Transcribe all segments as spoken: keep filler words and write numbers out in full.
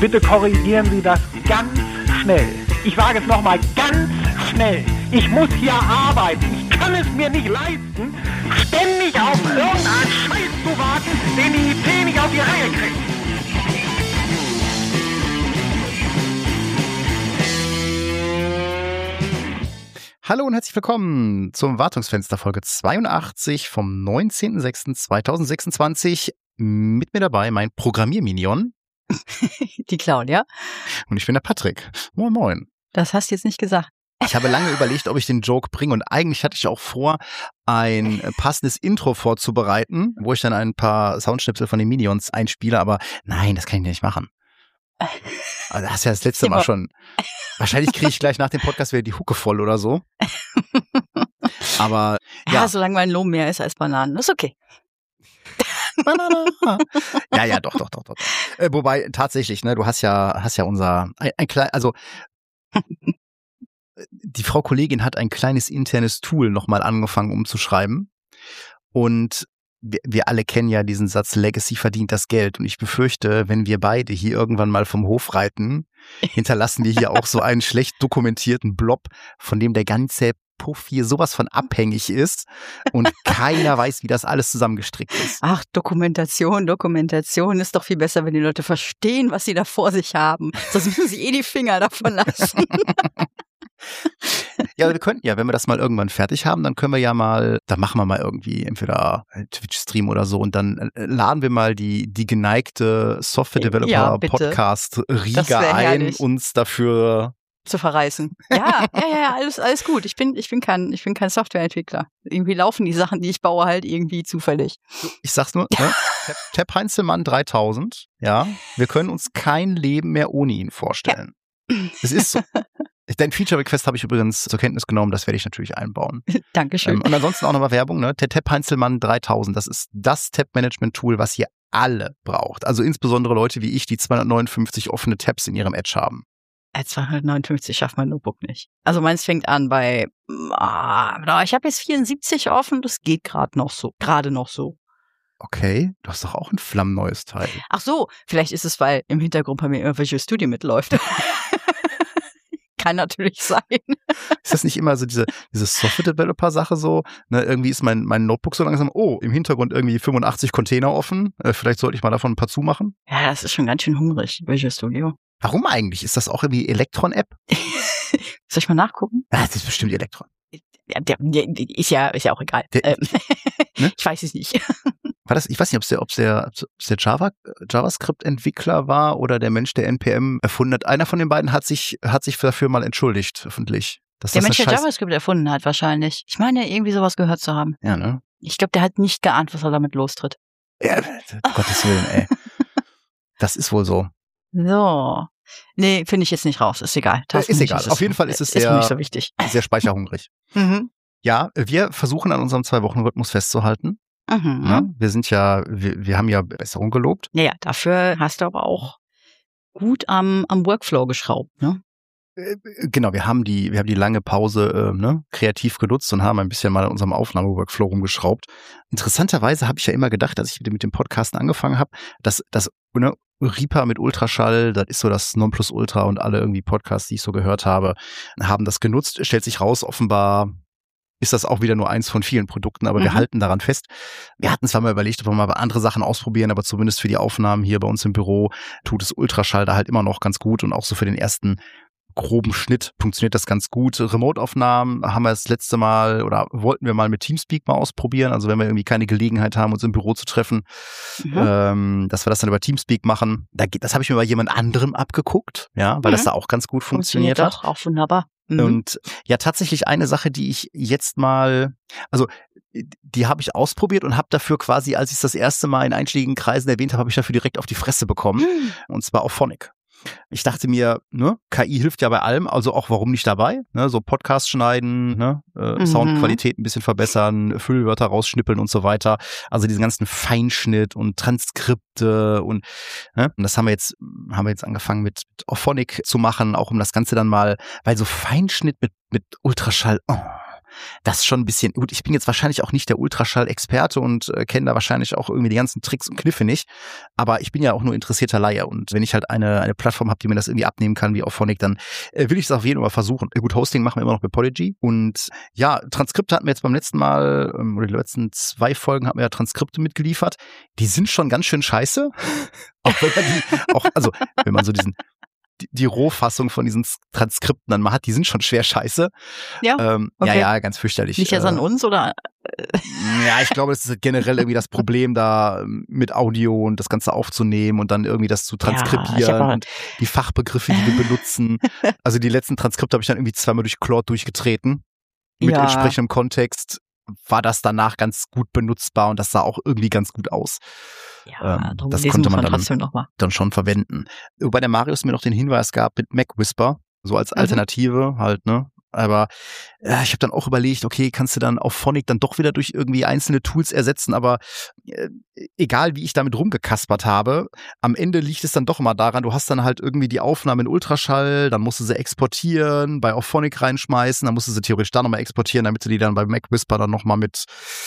Bitte korrigieren Sie das ganz schnell. Ich sage es nochmal, ganz schnell. Ich muss hier arbeiten. Ich kann es mir nicht leisten, ständig auf irgendeinen Scheiß zu warten, den die I T nicht auf die Reihe kriegt. Hallo und herzlich willkommen zum Wartungsfenster Folge zweiundachtzig vom neunzehnten sechsten zweitausendsechsundzwanzig. Mit mir dabei mein Programmierminion. Die Claudia. Und ich bin der Patrick. Moin moin. Das hast du jetzt nicht gesagt. Ich habe lange überlegt, ob ich den Joke bringe, und eigentlich hatte ich auch vor, ein passendes Intro vorzubereiten, wo ich dann ein paar Soundschnipsel von den Minions einspiele, aber nein, das kann ich nicht machen. Aber das hast du ja das letzte Mal schon. Wahrscheinlich kriege ich gleich nach dem Podcast wieder die Hucke voll oder so. Aber ja, ja, solange mein Lohn mehr ist als Bananen, ist okay. ja, ja, doch, doch, doch, doch. Äh, wobei tatsächlich, ne, du hast ja, hast ja unser, ein, ein klein, also die Frau Kollegin hat ein kleines internes Tool nochmal angefangen umzuschreiben, und wir, wir alle kennen ja diesen Satz, Legacy verdient das Geld, und ich befürchte, wenn wir beide hier irgendwann mal vom Hof reiten, hinterlassen wir hier auch so einen schlecht dokumentierten Blob, von dem der ganze Puff hier sowas von abhängig ist und keiner weiß, wie das alles zusammengestrickt ist. Ach, Dokumentation, Dokumentation ist doch viel besser, wenn die Leute verstehen, was sie da vor sich haben. Sonst müssen sie eh die Finger davon lassen. Ja, wir könnten ja, wenn wir das mal irgendwann fertig haben, dann können wir ja mal, dann machen wir mal irgendwie entweder Twitch-Stream oder so, und dann laden wir mal die, die geneigte Software-Developer-Podcast-Riga ja, ein, herrlich. uns dafür zu verreißen. Ja, ja, ja, alles, alles gut. Ich bin, ich bin kein, ich bin kein Softwareentwickler. Irgendwie laufen die Sachen, die ich baue, halt irgendwie zufällig. Ich sag's nur, ne? Tab, Tab Heinzelmann dreitausend, ja. Wir können uns kein Leben mehr ohne ihn vorstellen. Ja. Es ist so. Dein Feature-Request habe ich übrigens zur Kenntnis genommen, das werde ich natürlich einbauen. Dankeschön. Ähm, und ansonsten auch nochmal Werbung, ne? Der Tab Heinzelmann dreitausend, das ist das Tab-Management-Tool, was ihr alle braucht. Also insbesondere Leute wie ich, die zweihundertneunundfünfzig offene Tabs in ihrem Edge haben. zweihundertneunundfünfzig schafft mein Notebook nicht. Also meins fängt an bei, ah, ich habe jetzt vierundsiebzig offen, das geht gerade noch so, gerade noch so. Okay, du hast doch auch ein flammneues Teil. Ach so, vielleicht ist es, weil im Hintergrund bei mir immer Visual Studio mitläuft. Kann natürlich sein. Ist das nicht immer so diese, diese Software-Developer-Sache so? Ne, irgendwie ist mein, mein Notebook so langsam, oh, im Hintergrund irgendwie fünfundachtzig Container offen. Äh, vielleicht sollte ich mal davon ein paar zumachen. Ja, das ist schon ganz schön hungrig, Visual Studio. Warum eigentlich? Ist das auch irgendwie Elektron-App? Soll ich mal nachgucken? Ah, das ist bestimmt Elektron. Ja, der, der, ist ja, ist ja auch egal. Der, ähm, ne? Ich weiß es nicht. War das, ich weiß nicht, ob es der, ob's der, ob's der Java, JavaScript-Entwickler war oder der Mensch, der N P M erfunden hat. Einer von den beiden hat sich, hat sich dafür mal entschuldigt, öffentlich. Dass Der das Mensch, der Scheiß- JavaScript erfunden hat, wahrscheinlich. Ich meine, irgendwie sowas gehört zu haben. Ja, ne? Ich glaube, der hat nicht geahnt, was er damit lostritt. Ja, um Gottes Willen, ey. Das ist wohl so. So. Nee, finde ich jetzt nicht raus. Ist egal. Äh, ist egal. Auf jeden Fall ist es ist sehr, nicht so wichtig. sehr speicherhungrig. Mhm. Ja, wir versuchen an unserem Zwei-Wochen-Rhythmus festzuhalten. Mhm. Ja, wir sind ja, wir, wir haben ja Besserung gelobt. Ja, ja, dafür hast du aber auch gut am, am Workflow geschraubt, ne? Äh, Genau, wir haben die, wir haben die lange Pause äh, ne, kreativ genutzt und haben ein bisschen mal an unserem Aufnahmeworkflow rumgeschraubt. Interessanterweise habe ich ja immer gedacht, dass ich mit dem Podcasten angefangen habe, dass das ne, Reaper mit Ultraschall, das ist so das Nonplusultra, und alle irgendwie Podcasts, die ich so gehört habe, haben das genutzt. Stellt sich raus, offenbar ist das auch wieder nur eins von vielen Produkten, aber mhm. wir halten daran fest. Wir hatten zwar mal überlegt, ob wir mal andere Sachen ausprobieren, aber zumindest für die Aufnahmen hier bei uns im Büro tut es Ultraschall da halt immer noch ganz gut, und auch so für den ersten groben Schnitt funktioniert das ganz gut. Remote-Aufnahmen haben wir das letzte Mal oder wollten wir mal mit Teamspeak mal ausprobieren, also wenn wir irgendwie keine Gelegenheit haben, uns im Büro zu treffen, mhm. ähm, dass wir das dann über Teamspeak machen. Da geht, das habe ich mir bei jemand anderem abgeguckt, ja, weil mhm. das da auch ganz gut funktioniert, funktioniert hat. Auch, auch wunderbar. Mhm. Und ja, tatsächlich eine Sache, die ich jetzt mal, also die habe ich ausprobiert und habe dafür quasi, als ich es das erste Mal in einschlägigen Kreisen erwähnt habe, habe ich dafür direkt auf die Fresse bekommen. Mhm. Und zwar auf Phonic. Ich dachte mir, ne, K I hilft ja bei allem, also auch warum nicht dabei? Ne, so Podcast schneiden, ne, äh, mhm. Soundqualität ein bisschen verbessern, Füllwörter rausschnippeln und so weiter. Also diesen ganzen Feinschnitt und Transkripte und, ne, und das haben wir jetzt, haben wir jetzt angefangen mit, mit Auphonic zu machen, auch um das Ganze dann mal, weil so Feinschnitt mit mit Ultraschall, oh, Das ist schon ein bisschen, gut, ich bin jetzt wahrscheinlich auch nicht der Ultraschall-Experte und äh, kenne da wahrscheinlich auch irgendwie die ganzen Tricks und Kniffe nicht, aber ich bin ja auch nur interessierter Laie und wenn ich halt eine eine Plattform habe, die mir das irgendwie abnehmen kann, wie Auphonic, dann äh, will ich es auf jeden Fall versuchen. Äh, gut, Hosting machen wir immer noch mit Podigy und ja, Transkripte hatten wir jetzt beim letzten Mal, ähm, oder die letzten zwei Folgen hatten wir ja Transkripte mitgeliefert. Die sind schon ganz schön scheiße. Auch wenn man die, auch, also wenn man so diesen Die, die Rohfassung von diesen Transkripten dann mal hat, die sind schon schwer scheiße. Ja, ähm, okay. Ja, ja, ganz fürchterlich. Nicht erst an uns, oder? Ja, ich glaube, das ist generell irgendwie das Problem, da mit Audio und das Ganze aufzunehmen und dann irgendwie das zu transkribieren ja, und die Fachbegriffe, die wir benutzen. Also die letzten Transkripte habe ich dann irgendwie zweimal durch Claude durchgetreten. Mit ja. entsprechendem Kontext war das danach ganz gut benutzbar und das sah auch irgendwie ganz gut aus. Ja, ähm, das konnte man dann, trotzdem noch mal. dann schon verwenden. Wobei der Marius mir noch den Hinweis gab mit Mac Whisper, so als Alternative mhm. halt, ne? Aber äh, ich habe dann auch überlegt, okay, kannst du dann Auphonic dann doch wieder durch irgendwie einzelne Tools ersetzen, aber äh, egal wie ich damit rumgekaspert habe, am Ende liegt es dann doch immer daran, du hast dann halt irgendwie die Aufnahme in Ultraschall, dann musst du sie exportieren, bei Auphonic reinschmeißen, dann musst du sie theoretisch da nochmal exportieren, damit du die dann bei Mac Whisper dann nochmal mit,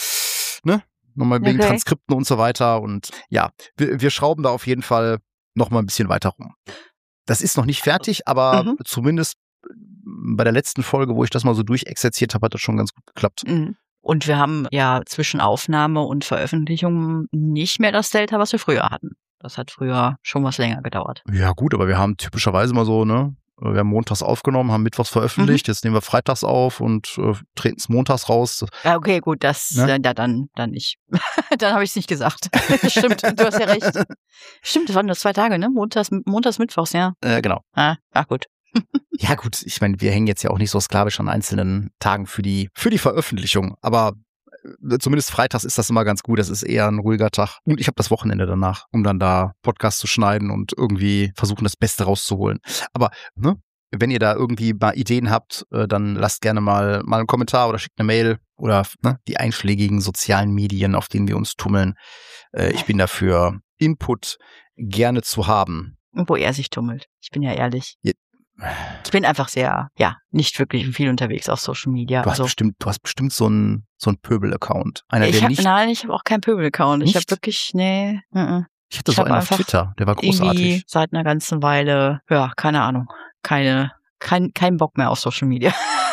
ne? Nochmal wegen okay. Transkripten und so weiter. Und ja, wir, wir schrauben da auf jeden Fall nochmal ein bisschen weiter rum. Das ist noch nicht fertig, aber mhm. zumindest bei der letzten Folge, wo ich das mal so durchexerziert habe, hat das schon ganz gut geklappt. Mhm. Und wir haben ja zwischen Aufnahme und Veröffentlichung nicht mehr das Delta, was wir früher hatten. Das hat früher schon was länger gedauert. Ja gut, aber wir haben typischerweise mal so, ne? Wir haben montags aufgenommen, haben mittwochs veröffentlicht, mhm. jetzt nehmen wir freitags auf und äh, treten es montags raus. Ja, okay, gut, das ne? ja, dann dann nicht. Dann habe ich es nicht gesagt. Stimmt, du hast ja recht. Stimmt, das waren nur zwei Tage, ne? Montags, montags mittwochs, ja. Äh, genau. Ah, ach gut. Ja gut, ich meine, wir hängen jetzt ja auch nicht so sklavisch an einzelnen Tagen für die für die Veröffentlichung, aber zumindest freitags ist das immer ganz gut. Das ist eher ein ruhiger Tag. Und ich habe das Wochenende danach, um dann da Podcast zu schneiden und irgendwie versuchen, das Beste rauszuholen. Aber ne, wenn ihr da irgendwie mal Ideen habt, dann lasst gerne mal, mal einen Kommentar oder schickt eine Mail oder ne, die einschlägigen sozialen Medien, auf denen wir uns tummeln. Ich bin dafür Input gerne zu haben. Wo er sich tummelt. Ich bin ja ehrlich. Ja. Ich bin einfach sehr, ja, nicht wirklich viel unterwegs auf Social Media. Du hast also, bestimmt, du hast bestimmt so einen so einen Pöbel-Account. Einer, ich der hab, nicht. Nein, ich habe auch keinen Pöbel-Account. Ich Nicht? habe wirklich, nee. Uh-uh. Ich hatte ich so hab einen auf Twitter, der war großartig. Seit einer ganzen Weile, ja, keine Ahnung, keine, kein, kein Bock mehr auf Social Media.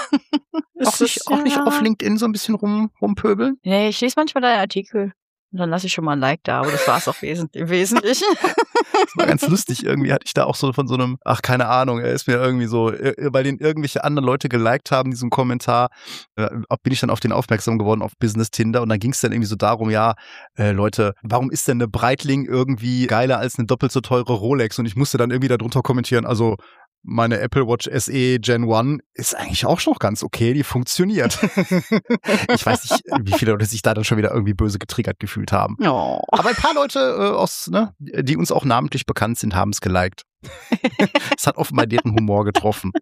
Auch nicht, ist, auch nicht ja. auf LinkedIn so ein bisschen rum, rumpöbeln? Nee, ich lese manchmal deine Artikel. Und dann lasse ich schon mal ein Like da, aber das war es auch wesentlich, im Wesentlichen. Das war ganz lustig. Irgendwie hatte ich da auch so von so einem, ach, keine Ahnung, er ist mir irgendwie so, weil den irgendwelche anderen Leute geliked haben, diesen Kommentar, äh, bin ich dann auf den aufmerksam geworden, auf Business Tinder. Und dann ging es dann irgendwie so darum, ja, äh, Leute, warum ist denn eine Breitling irgendwie geiler als eine doppelt so teure Rolex? Und ich musste dann irgendwie darunter kommentieren, also meine Apple Watch S E Gen eins ist eigentlich auch noch ganz okay, die funktioniert. Ich weiß nicht, wie viele Leute sich da dann schon wieder irgendwie böse getriggert gefühlt haben. Oh. Aber ein paar Leute, äh, aus, ne, die uns auch namentlich bekannt sind, haben es geliked. Es hat offenbar deren Humor getroffen.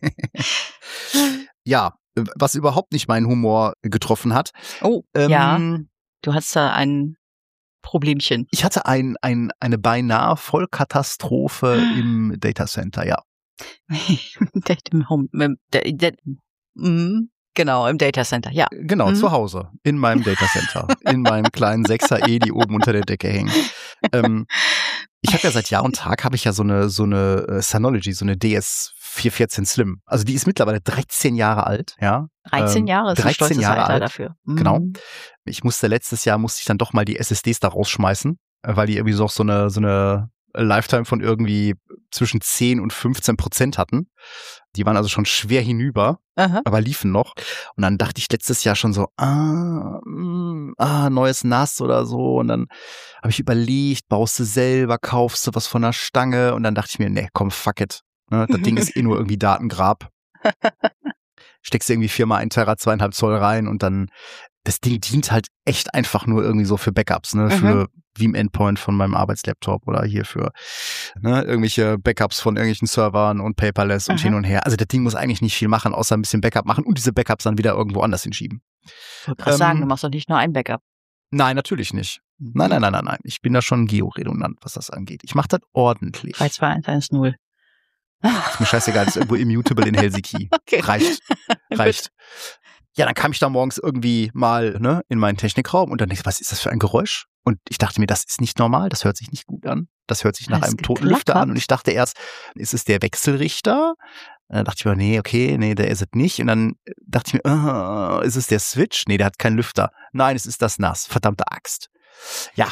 Ja, was überhaupt nicht meinen Humor getroffen hat. Oh, ähm, ja. Du hast da ein Problemchen. Ich hatte ein, ein, eine beinahe Vollkatastrophe im Datacenter, ja. Im Home, im, im, genau, im Datacenter, ja. Genau, mhm. zu Hause, in meinem Datacenter, in meinem kleinen sechser E, die oben unter der Decke hängen. Ähm, ich habe ja seit Jahr und Tag, habe ich ja so eine so eine uh, Synology, so eine D S vier vierzehn Slim. Also die ist mittlerweile dreizehn Jahre alt, ja. dreizehn Jahre ist ein dreizehn Jahre Alter alt dafür. Mhm. Genau. Ich musste letztes Jahr, musste ich dann doch mal die S S Ds da rausschmeißen, weil die irgendwie so so eine so eine Lifetime von irgendwie zwischen zehn und fünfzehn Prozent hatten. Die waren also schon schwer hinüber, Aha. aber liefen noch. Und dann dachte ich letztes Jahr schon so, ah, mh, ah neues N A S oder so. Und dann habe ich überlegt, baust du selber, kaufst du was von der Stange. Und dann dachte ich mir, nee, komm, fuck it. Ne, das Ding ist eh nur irgendwie Datengrab. Steckst du irgendwie viermal ein Terra, zweieinhalb Zoll rein und dann, das Ding dient halt echt einfach nur irgendwie so für Backups, ne, mhm. für wie im Endpoint von meinem Arbeitslaptop oder hier für ne, irgendwelche Backups von irgendwelchen Servern und Paperless und mhm. hin und her. Also das Ding muss eigentlich nicht viel machen, außer ein bisschen Backup machen und diese Backups dann wieder irgendwo anders hinschieben. Ich wollte gerade ähm, sagen, du machst doch nicht nur ein Backup. Nein, natürlich nicht. Mhm. Nein, nein, nein, nein, nein. Ich bin da schon georedundant, was das angeht. Ich mache das ordentlich. drei zwei eins eins null. Ist mir scheißegal, ist irgendwo immutable in Helsinki. Okay. Reicht. Reicht. Ja, dann kam ich da morgens irgendwie mal ne, in meinen Technikraum und dann dachte ich, was ist das für ein Geräusch? Und ich dachte mir, das ist nicht normal, das hört sich nicht gut an. Das hört sich nach einem toten Lüfter an. Und ich dachte erst, ist es der Wechselrichter? Dann dachte ich mir, nee, okay, nee, der ist es nicht. Und dann dachte ich mir, uh, ist es der Switch? Nee, der hat keinen Lüfter. Nein, es ist das N A S. Verdammte Axt. Ja.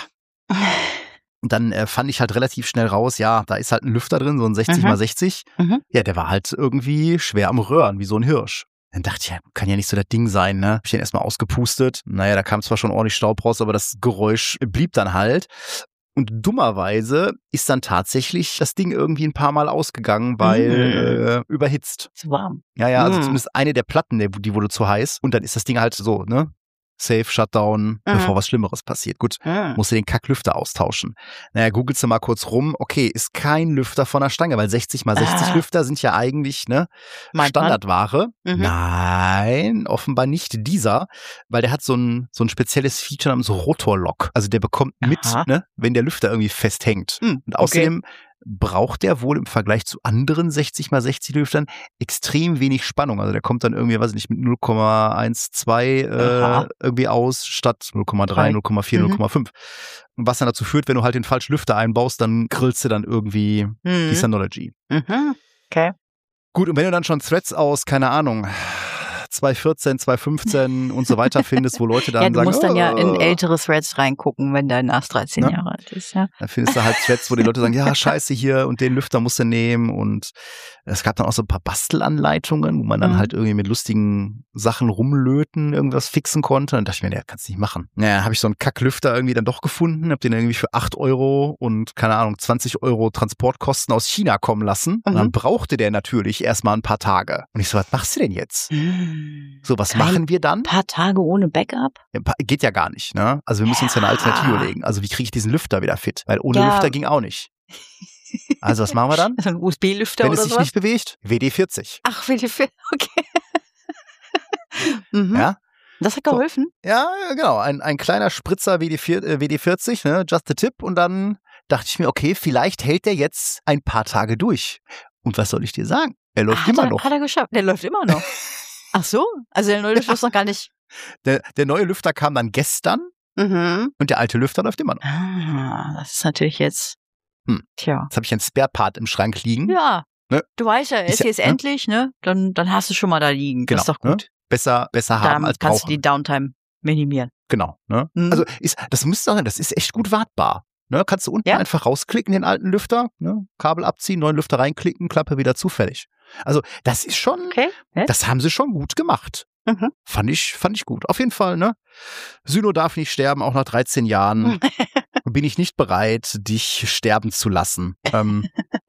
Und dann äh, fand ich halt relativ schnell raus, ja, da ist halt ein Lüfter drin, so ein sechzig mal sechzig. Mhm. Ja, der war halt irgendwie schwer am Röhren, wie so ein Hirsch. Dann dachte ich, ja, kann ja nicht so das Ding sein, ne? Hab ich den erstmal ausgepustet. Naja, da kam zwar schon ordentlich Staub raus, aber das Geräusch blieb dann halt. Und dummerweise ist dann tatsächlich das Ding irgendwie ein paar Mal ausgegangen, weil mm. äh, überhitzt. Zu warm. Ja, ja, also mm. zumindest eine der Platten, die wurde zu heiß. Und dann ist das Ding halt so, ne? Safe, Shutdown, mhm. bevor was Schlimmeres passiert. Gut, mhm. musst du den Kacklüfter austauschen. Naja, googelst du mal kurz rum. Okay, ist kein Lüfter von der Stange, weil sechzig mal sechzig ah. Lüfter sind ja eigentlich ne Meint Standardware. Mhm. Nein, offenbar nicht dieser, weil der hat so ein so ein spezielles Feature namens Rotorlock. Also der bekommt mit, Aha. ne, wenn der Lüfter irgendwie festhängt. Mhm. Und außerdem okay. braucht der wohl im Vergleich zu anderen sechzig mal sechzig Lüftern extrem wenig Spannung. Also der kommt dann irgendwie, weiß ich nicht, mit null Komma zwölf äh, irgendwie aus, statt null Komma drei, null Komma vier, mhm. null Komma fünf. Was dann dazu führt, wenn du halt den falschen Lüfter einbaust, dann grillst du dann irgendwie mhm. die Synology. Mhm. Okay. Gut, und wenn du dann schon Threads aus, keine Ahnung, zwei vierzehn, zwei fünfzehn und so weiter findest, wo Leute dann sagen, ja, du musst sagen, dann ja oh. in ältere Threads reingucken, wenn dein N A S dreizehn ja. Jahre alt ist. Ja. Dann findest du halt Threads, wo die Leute sagen, ja, scheiße hier und den Lüfter musst du nehmen und es gab dann auch so ein paar Bastelanleitungen, wo man dann mhm. halt irgendwie mit lustigen Sachen rumlöten, irgendwas fixen konnte. Und dann dachte ich mir, nee, kannst du nicht machen. Naja, habe ich so einen Kacklüfter irgendwie dann doch gefunden, hab den irgendwie für acht Euro und keine Ahnung, zwanzig Euro Transportkosten aus China kommen lassen. Mhm. Und dann brauchte der natürlich erstmal ein paar Tage. Und ich so, was machst du denn jetzt? Mhm. So, was Kein machen wir dann? Ein paar Tage ohne Backup? Ja, geht ja gar nicht, ne? Also wir müssen ja. uns ja eine Alternative legen. Also wie kriege ich diesen Lüfter wieder fit? Weil ohne ja. Lüfter ging auch nicht. Also was machen wir dann? So ein U S B-Lüfter oder so? Wenn es sich sowas? nicht bewegt, W D vierzig. Ach, W D vierzig, okay. mhm. Ja? Das hat geholfen? So. Ja, genau. Ein, ein kleiner Spritzer W D vierzig, ne? Just a tip. Und dann dachte ich mir, okay, vielleicht hält der jetzt ein paar Tage durch. Und was soll ich dir sagen? Er läuft ah, immer er, noch. Hat er geschafft? Der läuft immer noch. Ach so? Also der neue Lüfter ist noch gar nicht... Der, der neue Lüfter kam dann gestern mhm. und der alte Lüfter läuft immer noch. Ah, das ist natürlich jetzt... Hm. Tja. Jetzt habe ich einen Spare-Part im Schrank liegen. Ja. Ne? Du weißt ja, er ist, ist jetzt ja, endlich, ne? Dann, dann hast du schon mal da liegen. Genau, das ist doch gut. Ne? Besser, besser haben als brauchen. Kannst du die Downtime minimieren. Genau. Ne? Mhm. Also ist, das muss sagen, das ist echt gut wartbar. Ne? Kannst du unten ja? einfach rausklicken, den alten Lüfter, ne? Kabel abziehen, neuen Lüfter reinklicken, Klappe wieder zufällig. Also das ist schon, okay. das haben sie schon gut gemacht. Mhm. Fand ich, fand ich gut. Auf jeden Fall, ne? Syno darf nicht sterben, auch nach dreizehn Jahren bin ich nicht bereit, dich sterben zu lassen. Ähm,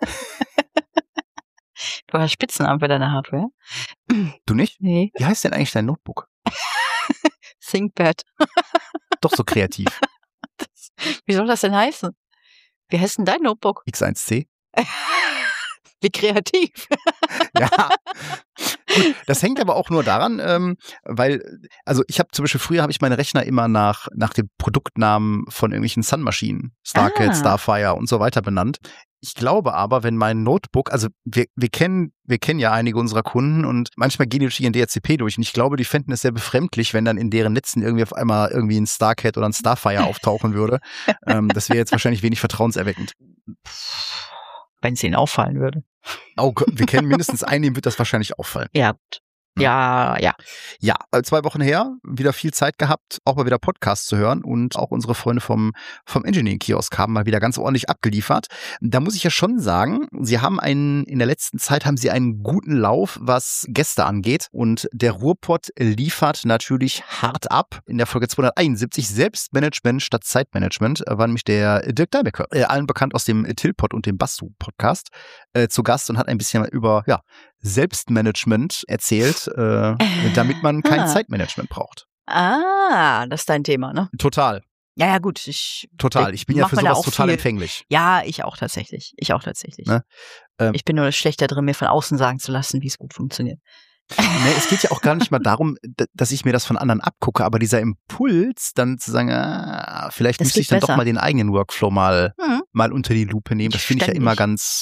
du hast Spitznamen für deine Hardware. Du nicht? Nee. Wie heißt denn eigentlich dein Notebook? ThinkPad. Doch so kreativ. Das, wie soll das denn heißen? Wie heißt denn dein Notebook? X eins C. Wie kreativ. Ja. Gut, das hängt aber auch nur daran, ähm, weil, also ich habe zum Beispiel, früher habe ich meine Rechner immer nach, nach dem Produktnamen von irgendwelchen Sun-Maschinen, Starcat, ah. Starfire und so weiter benannt. Ich glaube aber, wenn mein Notebook, also wir, wir kennen, wir kennen ja einige unserer Kunden und manchmal gehen die durch ihren D H C P durch und ich glaube, die fänden es sehr befremdlich, wenn dann in deren Netzen irgendwie auf einmal irgendwie ein Starcat oder ein Starfire auftauchen würde. ähm, das wäre jetzt wahrscheinlich wenig vertrauenserweckend. Wenn es ihnen auffallen würde. Oh, wir kennen mindestens einen, dem wird das wahrscheinlich auffallen. Ja, gut. Ja, ja. Ja, zwei Wochen her, wieder viel Zeit gehabt, auch mal wieder Podcasts zu hören und auch unsere Freunde vom, vom Engineering-Kiosk haben mal wieder ganz ordentlich abgeliefert. Da muss ich ja schon sagen, sie haben einen, in der letzten Zeit haben sie einen guten Lauf, was Gäste angeht und der Ruhrpott liefert natürlich hart ab. In der Folge zweihunderteinundsiebzig Selbstmanagement statt Zeitmanagement war nämlich der Dirk Deibecker, äh, allen bekannt aus dem Tilpod und dem Bastu-Podcast, äh, zu Gast und hat ein bisschen über, ja, Selbstmanagement erzählt, äh, damit man kein ah. Zeitmanagement braucht. Ah, das ist dein Thema, ne? Total. Ja, ja, gut. Ich, total. Ich bin ja für sowas total viel. empfänglich. Ja, ich auch tatsächlich. Ich auch tatsächlich. Ne? Ähm, ich bin nur schlechter drin, mir von außen sagen zu lassen, wie es gut funktioniert. Ne, es geht ja auch gar nicht mal darum, dass ich mir das von anderen abgucke, aber dieser Impuls, dann zu sagen, ah, vielleicht das müsste ich dann besser. doch mal den eigenen Workflow mal, hm. mal unter die Lupe nehmen, das finde ich ja immer ganz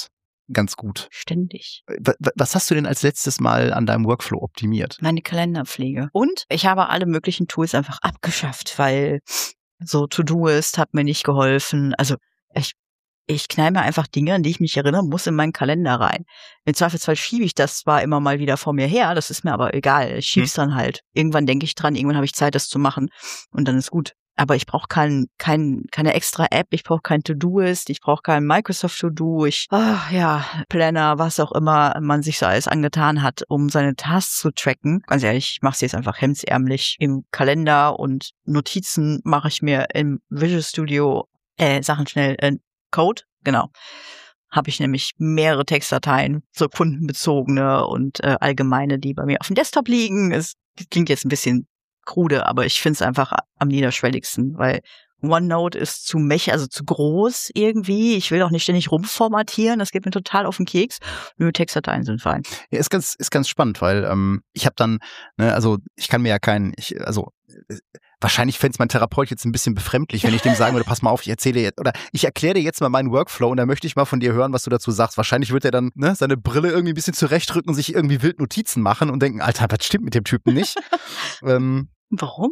ganz gut. Ständig. Was hast du denn als letztes Mal an deinem Workflow optimiert? Meine Kalenderpflege. Und ich habe alle möglichen Tools einfach abgeschafft, weil so To-Doist hat mir nicht geholfen. Also ich Ich knall mir einfach Dinge, an die ich mich erinnern muss, in meinen Kalender rein. Im Zweifelsfall schiebe ich das zwar immer mal wieder vor mir her, das ist mir aber egal. Ich schieb's hm. dann halt. Irgendwann denke ich dran, irgendwann habe ich Zeit, das zu machen und dann ist gut. Aber ich brauche kein, kein, keine extra App, ich brauche kein To-Doist, ich brauche kein Microsoft To-Do, ich, ach, ja, Planner, was auch immer man sich so alles angetan hat, um seine Tasks zu tracken. Ganz ehrlich, ich mache sie jetzt einfach hemdsärmlich im Kalender und Notizen mache ich mir im Visual Studio, äh, Sachen schnell, äh, Code, genau. Habe ich nämlich mehrere Textdateien, so kundenbezogene und äh, allgemeine, die bei mir auf dem Desktop liegen. Es klingt jetzt ein bisschen krude, aber ich finde es einfach am niederschwelligsten, weil OneNote ist zu mech, also zu groß irgendwie. Ich will auch nicht ständig rumformatieren, das geht mir total auf den Keks. Nö, Textdateien sind fein. Ja, ist ganz, ist ganz spannend, weil ähm, ich habe dann, ne, also ich kann mir ja keinen, ich, also äh, wahrscheinlich fände es mein Therapeut jetzt ein bisschen befremdlich, wenn ich dem sagen würde, pass mal auf, ich erzähle jetzt, oder ich erkläre dir jetzt mal meinen Workflow und dann möchte ich mal von dir hören, was du dazu sagst. Wahrscheinlich wird er dann ne, seine Brille irgendwie ein bisschen zurechtrücken und sich irgendwie wild Notizen machen und denken, Alter, was stimmt mit dem Typen nicht? ähm, Warum?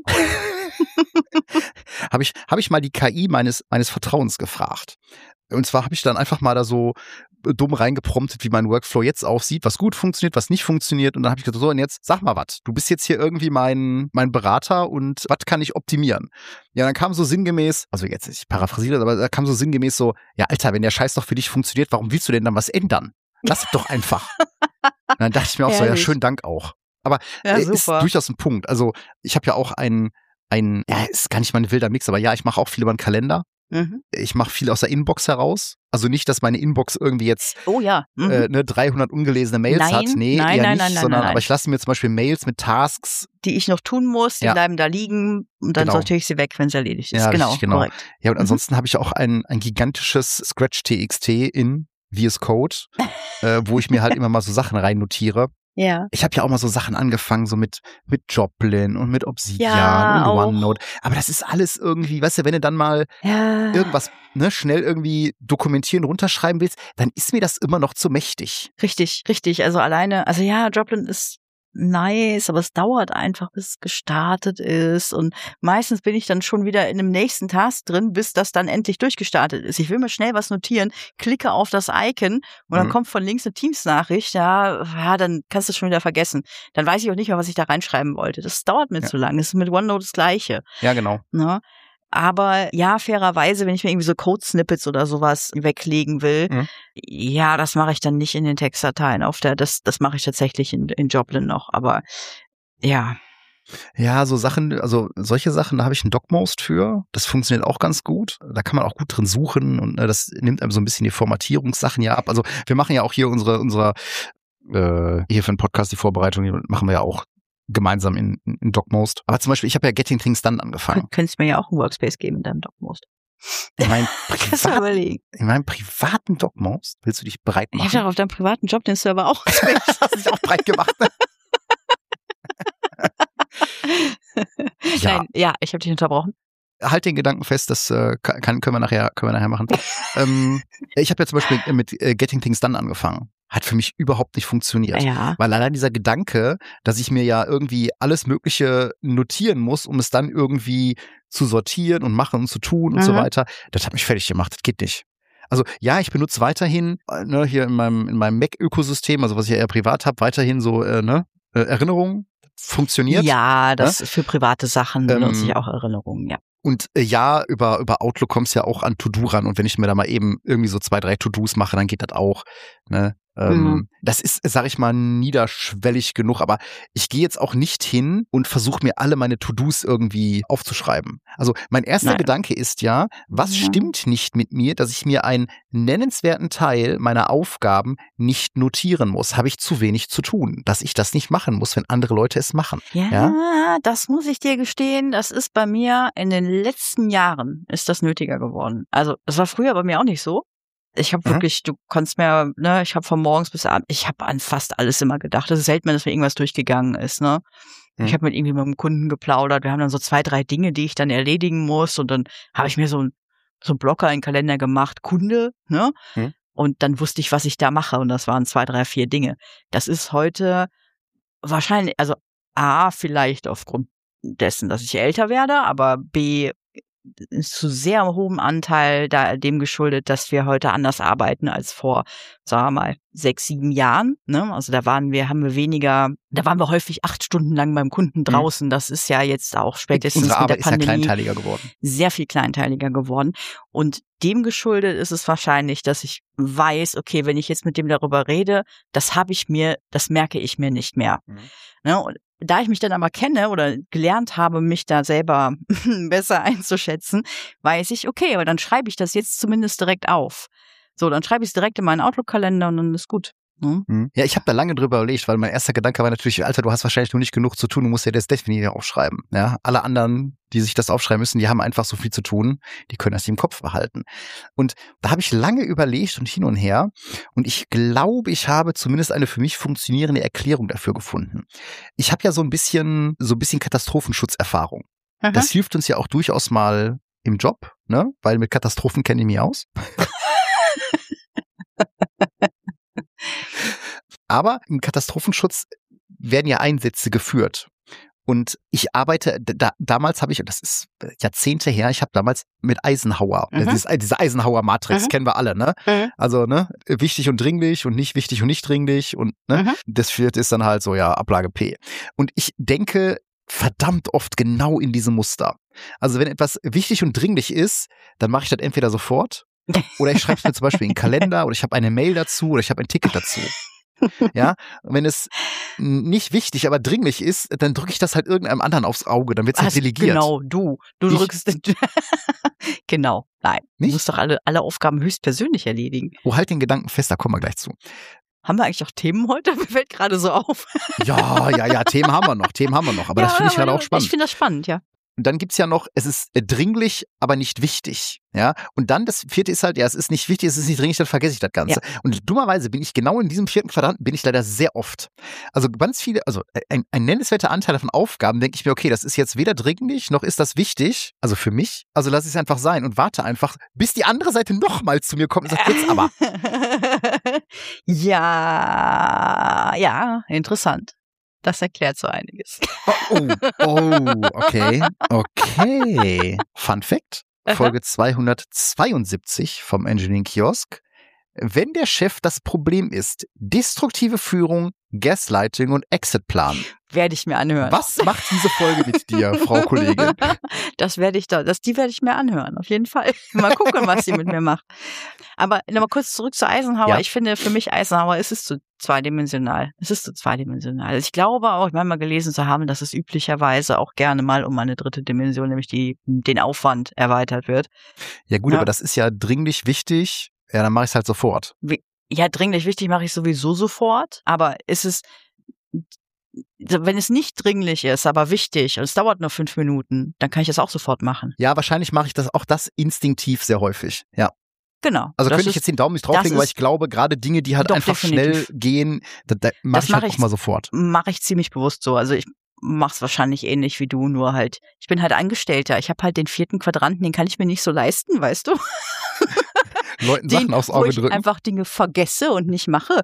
habe ich, hab ich mal die K I meines, meines Vertrauens gefragt. Und zwar habe ich dann einfach mal da so dumm reingepromptet, wie mein Workflow jetzt aussieht, was gut funktioniert, was nicht funktioniert. Und dann habe ich gesagt, so, und jetzt sag mal was. Du bist jetzt hier irgendwie mein, mein Berater und was kann ich optimieren? Ja, dann kam so sinngemäß, also jetzt, ich paraphrasiere, aber da kam so sinngemäß so, ja, Alter, wenn der Scheiß doch für dich funktioniert, warum willst du denn dann was ändern? Lass es doch einfach. Und dann dachte ich mir auch Ehrlich? so, ja, schönen Dank auch. Aber ja, äh, ist durchaus ein Punkt. Also ich habe ja auch einen, ein, ja, ist gar nicht mal ein wilder Mix, aber ja, ich mache auch viel über den Kalender. Mhm. Ich mache viel aus der Inbox heraus. Also nicht, dass meine Inbox irgendwie jetzt oh, ja. mhm. äh, ne, dreihundert ungelesene Mails nein, hat. Nee, nein, eher nein, nicht, nein, nein, sondern nein, nein. aber ich lasse mir zum Beispiel Mails mit Tasks, die ich noch tun muss, die ja. bleiben da liegen und dann genau. sortiere ich sie weg, wenn es erledigt ist. Ja, genau, richtig, genau. Korrekt. Ja, und mhm. ansonsten habe ich auch ein, ein gigantisches Scratch-T X T in V S Code, äh, wo ich mir halt immer mal so Sachen rein notiere. Ja. Ich habe ja auch mal so Sachen angefangen, so mit mit Joplin und mit Obsidian ja, und auch. OneNote. Aber das ist alles irgendwie, weißt du, wenn du dann mal ja. irgendwas ne, schnell irgendwie dokumentieren, runterschreiben willst, dann ist mir das immer noch zu mächtig. Richtig, richtig. Also alleine, also ja, Joplin ist nice, aber es dauert einfach, bis es gestartet ist und meistens bin ich dann schon wieder in dem nächsten Task drin, bis das dann endlich durchgestartet ist. Ich will mir schnell was notieren, klicke auf das Icon und dann mhm. kommt von links eine Teams-Nachricht, ja, ja, dann kannst du es schon wieder vergessen. Dann weiß ich auch nicht mehr, was ich da reinschreiben wollte. Das dauert mir ja. zu lang. Das ist mit OneNote das Gleiche. Ja, genau. Ne? Aber ja, fairerweise, wenn ich mir irgendwie so Code-Snippets oder sowas weglegen will, mhm. ja, das mache ich dann nicht in den Textdateien. Auf der, das, das mache ich tatsächlich in, in Joplin noch. Aber ja. Ja, so Sachen, also solche Sachen, da habe ich einen DocMost für. Das funktioniert auch ganz gut. Da kann man auch gut drin suchen und ne, das nimmt einem so ein bisschen die Formatierungssachen ja ab. Also wir machen ja auch hier unsere, unsere äh, hier für den Podcast die Vorbereitung, die machen wir ja auch gemeinsam in, in DocMost. Aber zum Beispiel, ich habe ja Getting Things Done angefangen. Du könntest mir ja auch einen Workspace geben in deinem DocMost. In meinem, privat, in meinem privaten DocMost willst du dich breit machen? Ich habe doch auf deinem privaten Job den Server auch. Das hast du dich auch breit gemacht. ja. Nein, ja, ich habe dich unterbrochen. Halt den Gedanken fest, das äh, kann, können wir nachher, können wir nachher machen. ähm, ich habe ja zum Beispiel mit äh, Getting Things Done angefangen. Hat für mich überhaupt nicht funktioniert. Ja. Weil allein dieser Gedanke, dass ich mir ja irgendwie alles Mögliche notieren muss, um es dann irgendwie zu sortieren und machen und zu tun und mhm. so weiter, das hat mich fertig gemacht. Das geht nicht. Also ja, ich benutze weiterhin ne, hier in meinem in meinem Mac-Ökosystem, also was ich ja eher privat habe, weiterhin so äh, ne, äh, Erinnerungen. Funktioniert. Ja, das ne? Für private Sachen benutze ähm, ich auch Erinnerungen, ja. Und äh, ja, über über Outlook kommst du ja auch an To-Do ran und wenn ich mir da mal eben irgendwie so zwei, drei To-Dos mache, dann geht das auch. Ne? Ähm, mhm. Das ist, sag ich mal, niederschwellig genug, aber ich gehe jetzt auch nicht hin und versuche mir alle meine To-Dos irgendwie aufzuschreiben. Also mein erster Nein. Gedanke ist ja, was ja. stimmt nicht mit mir, dass ich mir einen nennenswerten Teil meiner Aufgaben nicht notieren muss? Habe ich zu wenig zu tun, dass ich das nicht machen muss, wenn andere Leute es machen? Ja, ja? das muss ich dir gestehen, das ist bei mir in den letzten Jahren ist das nötiger geworden. Also das war früher bei mir auch nicht so. Ich habe wirklich, du konntest mir, ne, ich habe von morgens bis abends, ich habe an fast alles immer gedacht. Es ist selten, dass mir irgendwas durchgegangen ist, ne. Mhm. Ich habe mit irgendwie mit einem Kunden geplaudert. Wir haben dann so zwei, drei Dinge, die ich dann erledigen muss. Und dann habe ich mir so ein so einen Blocker in den Kalender gemacht, Kunde, ne. Mhm. Und dann wusste ich, was ich da mache. Und das waren zwei, drei, vier Dinge. Das ist heute wahrscheinlich, also A, vielleicht aufgrund dessen, dass ich älter werde, aber B, ist zu sehr hohem Anteil da dem geschuldet, dass wir heute anders arbeiten als vor, sagen wir mal, sechs, sieben Jahren. Ne? Also da waren wir, haben wir weniger, da waren wir häufig acht Stunden lang beim Kunden draußen. Das ist ja jetzt auch spätestens Unsere Arbeit mit der Pandemie ist ja kleinteiliger geworden. Sehr viel kleinteiliger geworden. Und dem geschuldet ist es wahrscheinlich, dass ich weiß, okay, wenn ich jetzt mit dem darüber rede, das habe ich mir, das merke ich mir nicht mehr. Mhm. Ne? Und da ich mich dann aber kenne oder gelernt habe, mich da selber besser einzuschätzen, weiß ich, okay, aber dann schreibe ich das jetzt zumindest direkt auf. So, dann schreibe ich es direkt in meinen Outlook-Kalender und dann ist gut. Hm? Ja, ich habe da lange drüber überlegt, weil mein erster Gedanke war natürlich, Alter, du hast wahrscheinlich nur nicht genug zu tun, du musst dir das definitiv aufschreiben. Ja, alle anderen, die sich das aufschreiben müssen, die haben einfach so viel zu tun, die können das im Kopf behalten. Und da habe ich lange überlegt und hin und her und ich glaube, ich habe zumindest eine für mich funktionierende Erklärung dafür gefunden. Ich habe ja so ein bisschen, so ein bisschen Katastrophenschutzerfahrung. Aha. Das hilft uns ja auch durchaus mal im Job, ne? Weil mit Katastrophen kenne ich mich aus. Aber im Katastrophenschutz werden ja Einsätze geführt. Und ich arbeite, da, damals habe ich, das ist Jahrzehnte her, ich habe damals mit Eisenhower, mhm. dieses, diese Eisenhower-Matrix, mhm. kennen wir alle, ne? Mhm. Also, ne, wichtig und dringlich und nicht wichtig und nicht dringlich und, ne, mhm. das vierte ist dann halt so, ja, Ablage P. Und ich denke verdammt oft genau in diesem Muster. Also, wenn etwas wichtig und dringlich ist, dann mache ich das entweder sofort oder ich schreibe es mir zum Beispiel in den Kalender oder ich habe eine Mail dazu oder ich habe ein Ticket dazu. Ja, wenn es nicht wichtig, aber dringlich ist, dann drücke ich das halt irgendeinem anderen aufs Auge, dann wird es halt delegiert. Genau, du. Du ich, drückst genau, nein. Nicht? Du musst doch alle, alle Aufgaben höchstpersönlich erledigen. Oh, halt den Gedanken fest, da kommen wir gleich zu. Haben wir eigentlich auch Themen heute? Mir fällt gerade so auf. Ja, ja, ja, Themen haben wir noch, Themen haben wir noch, aber ja, das finde ich gerade auch spannend. Ich finde das spannend, ja. Und dann gibt's ja noch, es ist dringlich, aber nicht wichtig. Ja. Und dann das vierte ist halt, ja, es ist nicht wichtig, es ist nicht dringlich, dann vergesse ich das Ganze. Ja. Und dummerweise bin ich genau in diesem vierten Quadranten, bin ich leider sehr oft. Also ganz viele, also ein, ein nennenswerter Anteil von Aufgaben, denke ich mir, okay, das ist jetzt weder dringlich, noch ist das wichtig, also für mich. Also lasse ich es einfach sein und warte einfach, bis die andere Seite nochmal zu mir kommt und sagt, jetzt aber. Ja, ja, interessant. Das erklärt so einiges. Oh, oh, okay, okay. Fun Fact, Folge zweihundertzweiundsiebzig vom Engineering Kiosk. Wenn der Chef das Problem ist, destruktive Führung, Gaslighting und Exitplan. Werde ich mir anhören. Was macht diese Folge mit dir, Frau Kollegin? Das werde ich da, das, die werde ich mir anhören, auf jeden Fall. Mal gucken, was sie mit mir macht. Aber nochmal kurz zurück zu Eisenhower. Ja. Ich finde, für mich Eisenhower ist es zu zweidimensional. Es ist zu zweidimensional. Also ich glaube auch, ich meine mal gelesen zu haben, dass es üblicherweise auch gerne mal um eine dritte Dimension, nämlich die, den Aufwand erweitert wird. Ja gut, ja. Aber das ist ja dringlich wichtig. Ja, dann mache ich es halt sofort. Wie, ja, dringlich wichtig mache ich sowieso sofort. Aber ist es, wenn es nicht dringlich ist, aber wichtig und es dauert nur fünf Minuten, dann kann ich das auch sofort machen. Ja, wahrscheinlich mache ich das auch das instinktiv sehr häufig. Ja. Genau. Also könnte ich jetzt den Daumen nicht drauflegen, weil ich glaube, gerade Dinge, die halt einfach definitiv. schnell gehen, da, da mache ich halt mach auch mal sofort. Mache ich ziemlich bewusst so. Also ich mach's wahrscheinlich ähnlich wie du, nur halt, ich bin halt Angestellter. Ich habe halt den vierten Quadranten, den kann ich mir nicht so leisten, weißt du? Leuten Sachen den, aufs Auge wo ich drücken. Einfach Dinge vergesse und nicht mache.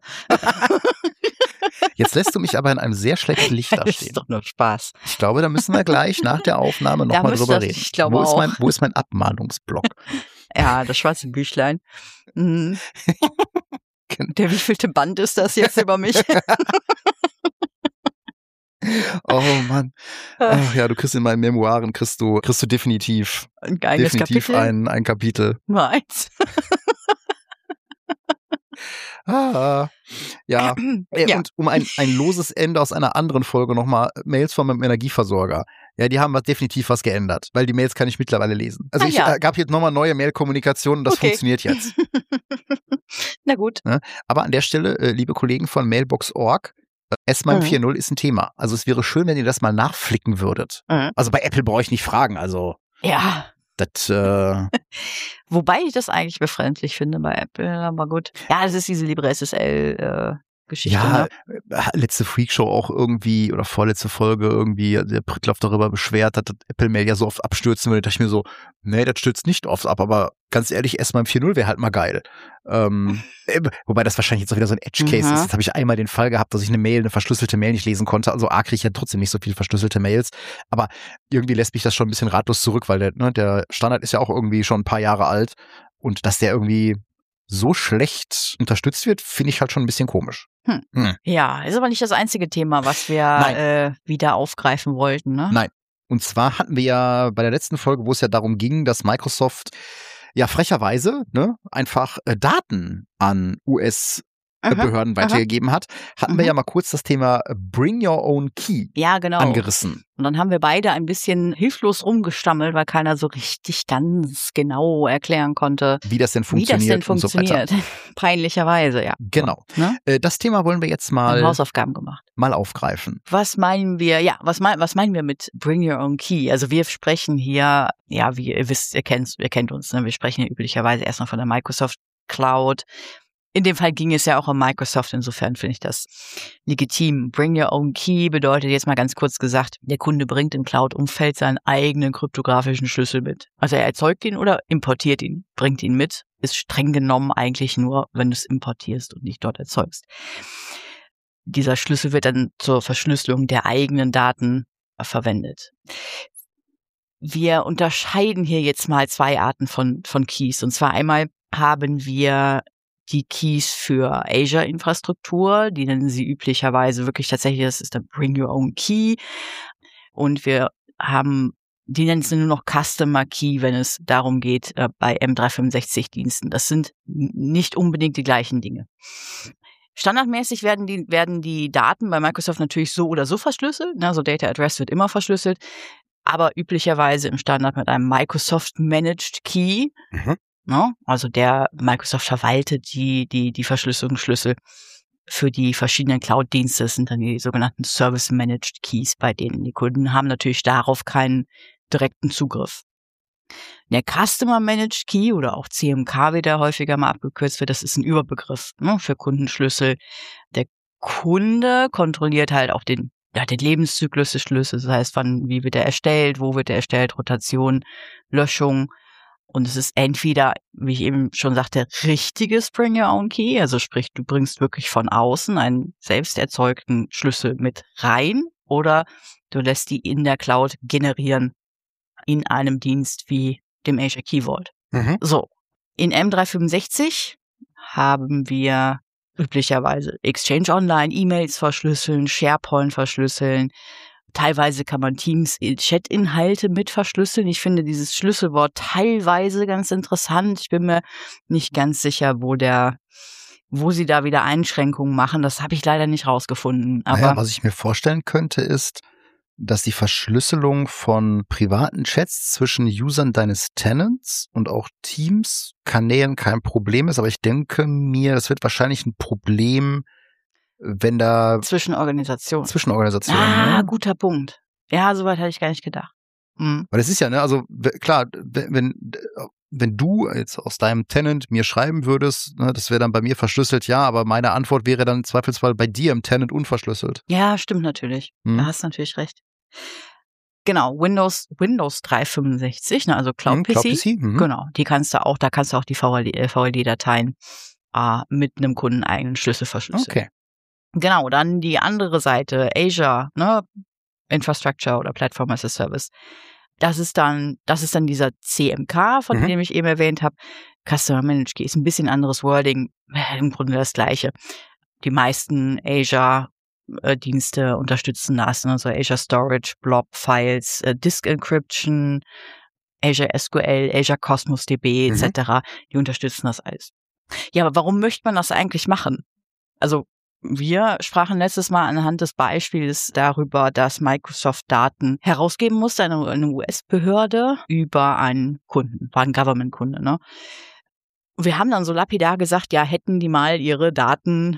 Jetzt lässt du mich aber in einem sehr schlechten Licht dastehen. Das ist doch nur Spaß. Ich glaube, da müssen wir gleich nach der Aufnahme nochmal drüber das, reden. Ich glaube wo, ist auch. mein, wo ist mein Abmahnungsblock? Ja, das schwarze Büchlein. Mhm. Der wievielte Band ist das jetzt über mich? Oh Mann. Ach ja, du kriegst in meinen Memoiren, kriegst du, kriegst du definitiv, ein definitiv Kapitel? Ein, ein Kapitel. Nur eins. Ah, ja. ja. Und um ein, ein loses Ende aus einer anderen Folge nochmal, Mails von meinem Energieversorger. Ja, die haben was, definitiv was geändert, weil die Mails kann ich mittlerweile lesen. Also ah, ich ja. äh, gab jetzt nochmal neue Mail-Kommunikation und das okay. funktioniert jetzt. Na gut. Ne? Aber an der Stelle, äh, liebe Kollegen von Mailbox Punkt org, S M A N vier Punkt null ist ein Thema. Also es wäre schön, wenn ihr das mal nachflicken würdet. Mhm. Also bei Apple brauche ich nicht fragen, also. Ja. Das, äh Wobei ich das eigentlich befremdlich finde bei Apple, aber gut. Ja, das ist diese LibreSSL äh, Geschichte. Ja, ne? Letzte Freakshow auch irgendwie oder vorletzte Folge irgendwie, der Prittlaff darüber beschwert hat, dass Apple Mail ja so oft abstürzen würde. Da dachte ich mir so, nee, das stürzt nicht oft ab, aber ganz ehrlich, S M M vier Punkt null wäre halt mal geil. Ähm, wobei das wahrscheinlich jetzt auch wieder so ein Edge-Case Mhm. ist. Jetzt habe ich einmal den Fall gehabt, dass ich eine Mail, eine verschlüsselte Mail nicht lesen konnte. Also A, kriege ich ja trotzdem nicht so viele verschlüsselte Mails. Aber irgendwie lässt mich das schon ein bisschen ratlos zurück, weil der, ne, der Standard ist ja auch irgendwie schon ein paar Jahre alt. Und dass der irgendwie so schlecht unterstützt wird, finde ich halt schon ein bisschen komisch. Hm. Hm. Ja, ist aber nicht das einzige Thema, was wir äh, wieder aufgreifen wollten, ne? Nein. Und zwar hatten wir ja bei der letzten Folge, wo es ja darum ging, dass Microsoft ja frecherweise ne, einfach äh, Daten an U S-Behörden Mhm, weitergegeben hat, hatten wir Mhm. ja mal kurz das Thema Bring Your Own Key Ja, genau. angerissen. Und dann haben wir beide ein bisschen hilflos rumgestammelt, weil keiner so richtig ganz genau erklären konnte, Wie das denn wie funktioniert das denn und so weiter. funktioniert. Peinlicherweise, ja. Genau. So, ne? Äh, das Thema wollen wir jetzt Haben mal, Hausaufgaben gemacht. mal aufgreifen. Was meinen wir, ja, was, mein, was meinen wir mit Bring Your Own Key? Also wir sprechen hier, ja, wie ihr wisst, ihr kennt, ihr kennt uns, ne? Wir sprechen hier üblicherweise erstmal von der Microsoft Cloud. In dem Fall ging es ja auch um Microsoft, insofern finde ich das legitim. Bring Your Own Key bedeutet jetzt mal ganz kurz gesagt, der Kunde bringt im Cloud-Umfeld seinen eigenen kryptografischen Schlüssel mit. Also er erzeugt ihn oder importiert ihn, bringt ihn mit, ist streng genommen eigentlich nur, wenn du es importierst und nicht dort erzeugst. Dieser Schlüssel wird dann zur Verschlüsselung der eigenen Daten verwendet. Wir unterscheiden hier jetzt mal zwei Arten von, von Keys. Und zwar einmal haben wir die Keys für Azure-Infrastruktur, die nennen sie üblicherweise wirklich tatsächlich, das ist dann Bring Your Own Key. Und wir haben, die nennen es nur noch Customer Key, wenn es darum geht, äh, bei M dreihundertfünfundsechzig-Diensten. Das sind nicht unbedingt die gleichen Dinge. Standardmäßig werden die, werden die Daten bei Microsoft natürlich so oder so verschlüsselt. Also Data Address wird immer verschlüsselt, aber üblicherweise im Standard mit einem Microsoft Managed Key. Mhm. Ne? Also der Microsoft verwaltet die, die, die Verschlüsselungsschlüssel für die verschiedenen Cloud-Dienste. Das sind dann die sogenannten Service Managed Keys, bei denen die Kunden haben natürlich darauf keinen direkten Zugriff. Der Customer Managed Key oder auch C M K, wie der häufiger mal abgekürzt wird, das ist ein Überbegriff, ne, für Kundenschlüssel. Der Kunde kontrolliert halt auch den, ja, den Lebenszyklus des Schlüssels. Das heißt, wann, wie wird er erstellt, wo wird er erstellt, Rotation, Löschung. Und es ist entweder, wie ich eben schon sagte, richtiges Bring Your Own Key, also sprich, du bringst wirklich von außen einen selbst erzeugten Schlüssel mit rein, oder du lässt die in der Cloud generieren in einem Dienst wie dem Azure Key Vault. Mhm. So, in M dreihundertfünfundsechzig haben wir üblicherweise Exchange Online, E-Mails verschlüsseln, SharePoint verschlüsseln. Teilweise kann man Teams Chat-Inhalte mit verschlüsseln. Ich finde dieses Schlüsselwort teilweise ganz interessant. Ich bin mir nicht ganz sicher, wo der, wo sie da wieder Einschränkungen machen. Das habe ich leider nicht rausgefunden. Aber Naja, was ich mir vorstellen könnte, ist, dass die Verschlüsselung von privaten Chats zwischen Usern deines Tenants und auch Teams, Kanälen kein Problem ist. Aber ich denke mir, das wird wahrscheinlich ein Problem, wenn da zwischen Organisationen. zwischen Organisationen. Ah, ne? guter Punkt. Ja, soweit hatte ich gar nicht gedacht. Hm. Weil das ist ja, ne, also w- klar, wenn, wenn wenn du jetzt aus deinem Tenant mir schreiben würdest, ne, das wäre dann bei mir verschlüsselt, ja, aber meine Antwort wäre dann im Zweifelsfall bei dir im Tenant unverschlüsselt. Ja, stimmt natürlich. Hm. Da hast du natürlich recht. Genau, Windows, Windows dreihundertfünfundsechzig, ne, also Cloud Hm, P C. Cloud P C, mhm. Genau, die kannst du auch, da kannst du auch die V L D-Dateien äh, mit einem kundeneigenen Schlüssel verschlüsseln. Okay. Genau, dann die andere Seite, Azure, ne, Infrastructure oder Platform as a Service. Das ist dann, das ist dann dieser C M K, von Mhm. dem ich eben erwähnt habe. Customer Managed Key ist ein bisschen anderes Wording, äh, im Grunde das Gleiche. Die meisten Azure-Dienste unterstützen das, also Azure Storage, Blob Files, äh, Disk Encryption, Azure S Q L, Azure Cosmos D B Mhm. et cetera. Die unterstützen das alles. Ja, aber warum möchte man das eigentlich machen? Also wir sprachen letztes Mal anhand des Beispiels darüber, dass Microsoft Daten herausgeben musste, eine, eine U S-Behörde über einen Kunden, war ein Government-Kunde, ne? Wir haben dann so lapidar gesagt, ja, hätten die mal ihre Daten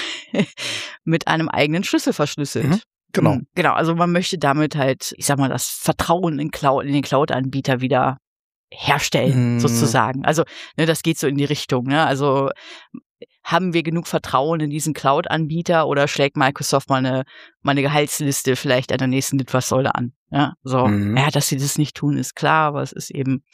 mit einem eigenen Schlüssel verschlüsselt. Mhm, genau. Hm, Genau, also man möchte damit halt, ich sag mal, das Vertrauen in, Cloud, in den Cloud-Anbieter wieder herstellen, Mhm. sozusagen. Also, ne, das geht so in die Richtung, ne? Also, haben wir genug Vertrauen in diesen Cloud-Anbieter oder schlägt Microsoft mal eine, mal eine Gehaltsliste vielleicht an der nächsten Litfaßsäule an? Ja, so. Mhm. Ja, dass sie das nicht tun, ist klar, aber es ist eben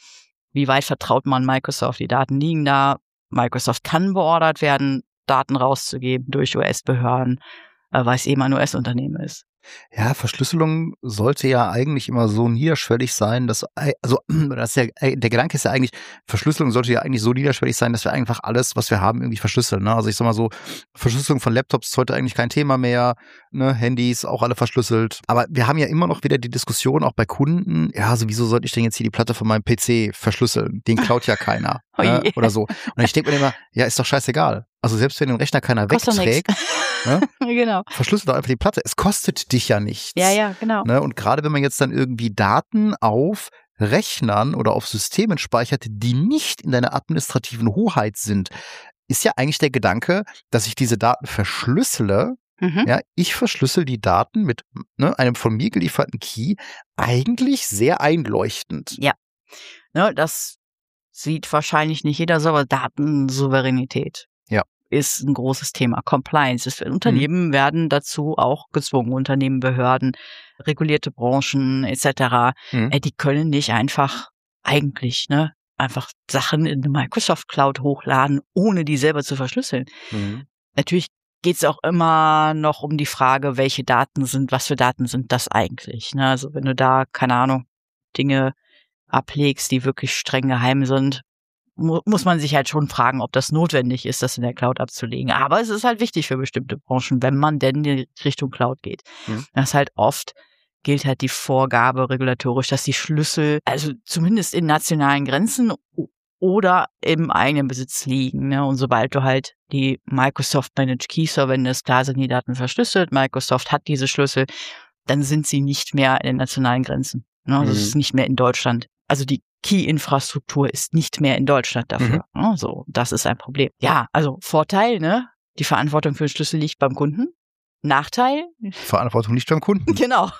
Wie weit vertraut man Microsoft? Die Daten liegen da. Microsoft kann beordert werden, Daten rauszugeben durch U S-Behörden, äh, weil es eben ein U S-Unternehmen ist. Ja, Verschlüsselung sollte ja eigentlich immer so niederschwellig sein, dass, also, das ist ja, der Gedanke ist ja eigentlich, Verschlüsselung sollte ja eigentlich so niederschwellig sein, dass wir einfach alles, was wir haben, irgendwie verschlüsseln, ne? Also ich sag mal so, Verschlüsselung von Laptops ist heute eigentlich kein Thema mehr, ne? Handys auch alle verschlüsselt. Aber wir haben ja immer noch wieder die Diskussion, auch bei Kunden, ja, also wieso sollte ich denn jetzt hier die Platte von meinem P C verschlüsseln? Den klaut ja keiner, Oh ne? je. Oder so. Und ich denke mir immer, ja, ist doch scheißegal. Also selbst wenn den Rechner keiner Kostet doch wegträgt, ne? Genau. Verschlüsselt doch einfach die Platte. Es kostet dich ja nichts. Ja, ja, genau. Ne? Und gerade wenn man jetzt dann irgendwie Daten auf Rechnern oder auf Systemen speichert, die nicht in deiner administrativen Hoheit sind, ist ja eigentlich der Gedanke, dass ich diese Daten verschlüssele. Mhm. Ja, ich verschlüssel die Daten mit ne, einem von mir gelieferten Key, eigentlich sehr einleuchtend. Ja. Ne, das sieht wahrscheinlich nicht jeder so, aber Datensouveränität Ja. ist ein großes Thema. Compliance ist, Unternehmen mhm. werden dazu auch gezwungen, Unternehmen, Behörden, regulierte Branchen et cetera. Mhm. Äh, die können nicht einfach eigentlich ne einfach Sachen in eine Microsoft Cloud hochladen, ohne die selber zu verschlüsseln. Mhm. Natürlich geht es auch immer noch um die Frage, welche Daten sind, was für Daten sind das eigentlich? Ne? Also wenn du da, keine Ahnung, Dinge ablegst, die wirklich streng geheim sind, mu- muss man sich halt schon fragen, ob das notwendig ist, das in der Cloud abzulegen. Aber es ist halt wichtig für bestimmte Branchen, wenn man denn in Richtung Cloud geht. Mhm. Das ist halt oft, gilt halt die Vorgabe regulatorisch, dass die Schlüssel, also zumindest in nationalen Grenzen oder im eigenen Besitz liegen. Ne? Und sobald du halt die Microsoft Managed Key verwendest, klar sind die Daten verschlüsselt, Microsoft hat diese Schlüssel, dann sind sie nicht mehr in den nationalen Grenzen. Ne? Also mhm. es ist nicht mehr in Deutschland. Also die Key-Infrastruktur ist nicht mehr in Deutschland dafür. Mhm. Ne? So, das ist ein Problem. Ja, also Vorteil, ne? Die Verantwortung für den Schlüssel liegt beim Kunden. Nachteil? Verantwortung liegt beim Kunden. Genau.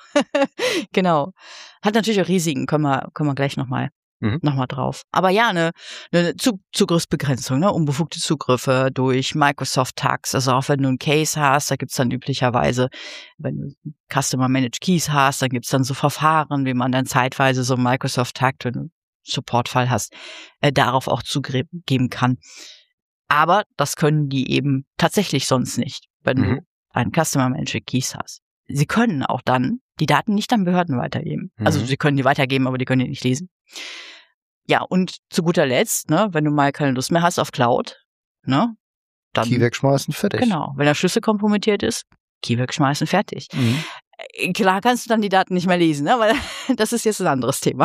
Genau. Hat natürlich auch Risiken, können wir, können wir gleich nochmal mhm. noch mal drauf. Aber ja, eine, eine Zugriffsbegrenzung, ne? Unbefugte Zugriffe durch Microsoft-Tags. Also auch wenn du einen Case hast, da gibt's dann üblicherweise, wenn du Customer Managed Keys hast, dann gibt's dann so Verfahren, wie man dann zeitweise so einen Microsoft-Tag, wenn du einen Supportfall hast, äh, darauf auch zugeben kann. Aber das können die eben tatsächlich sonst nicht, wenn mhm. du einen Customer Managed Keys hast. Sie können auch dann die Daten nicht an Behörden weitergeben. Mhm. Also sie können die weitergeben, aber die können die nicht lesen. Ja, und zu guter Letzt, ne, wenn du mal keine Lust mehr hast auf Cloud, ne, dann Key wegschmeißen, fertig. Genau, wenn der Schlüssel kompromittiert ist, Key wegschmeißen, fertig. Mhm. Klar kannst du dann die Daten nicht mehr lesen, ne, weil das ist jetzt ein anderes Thema.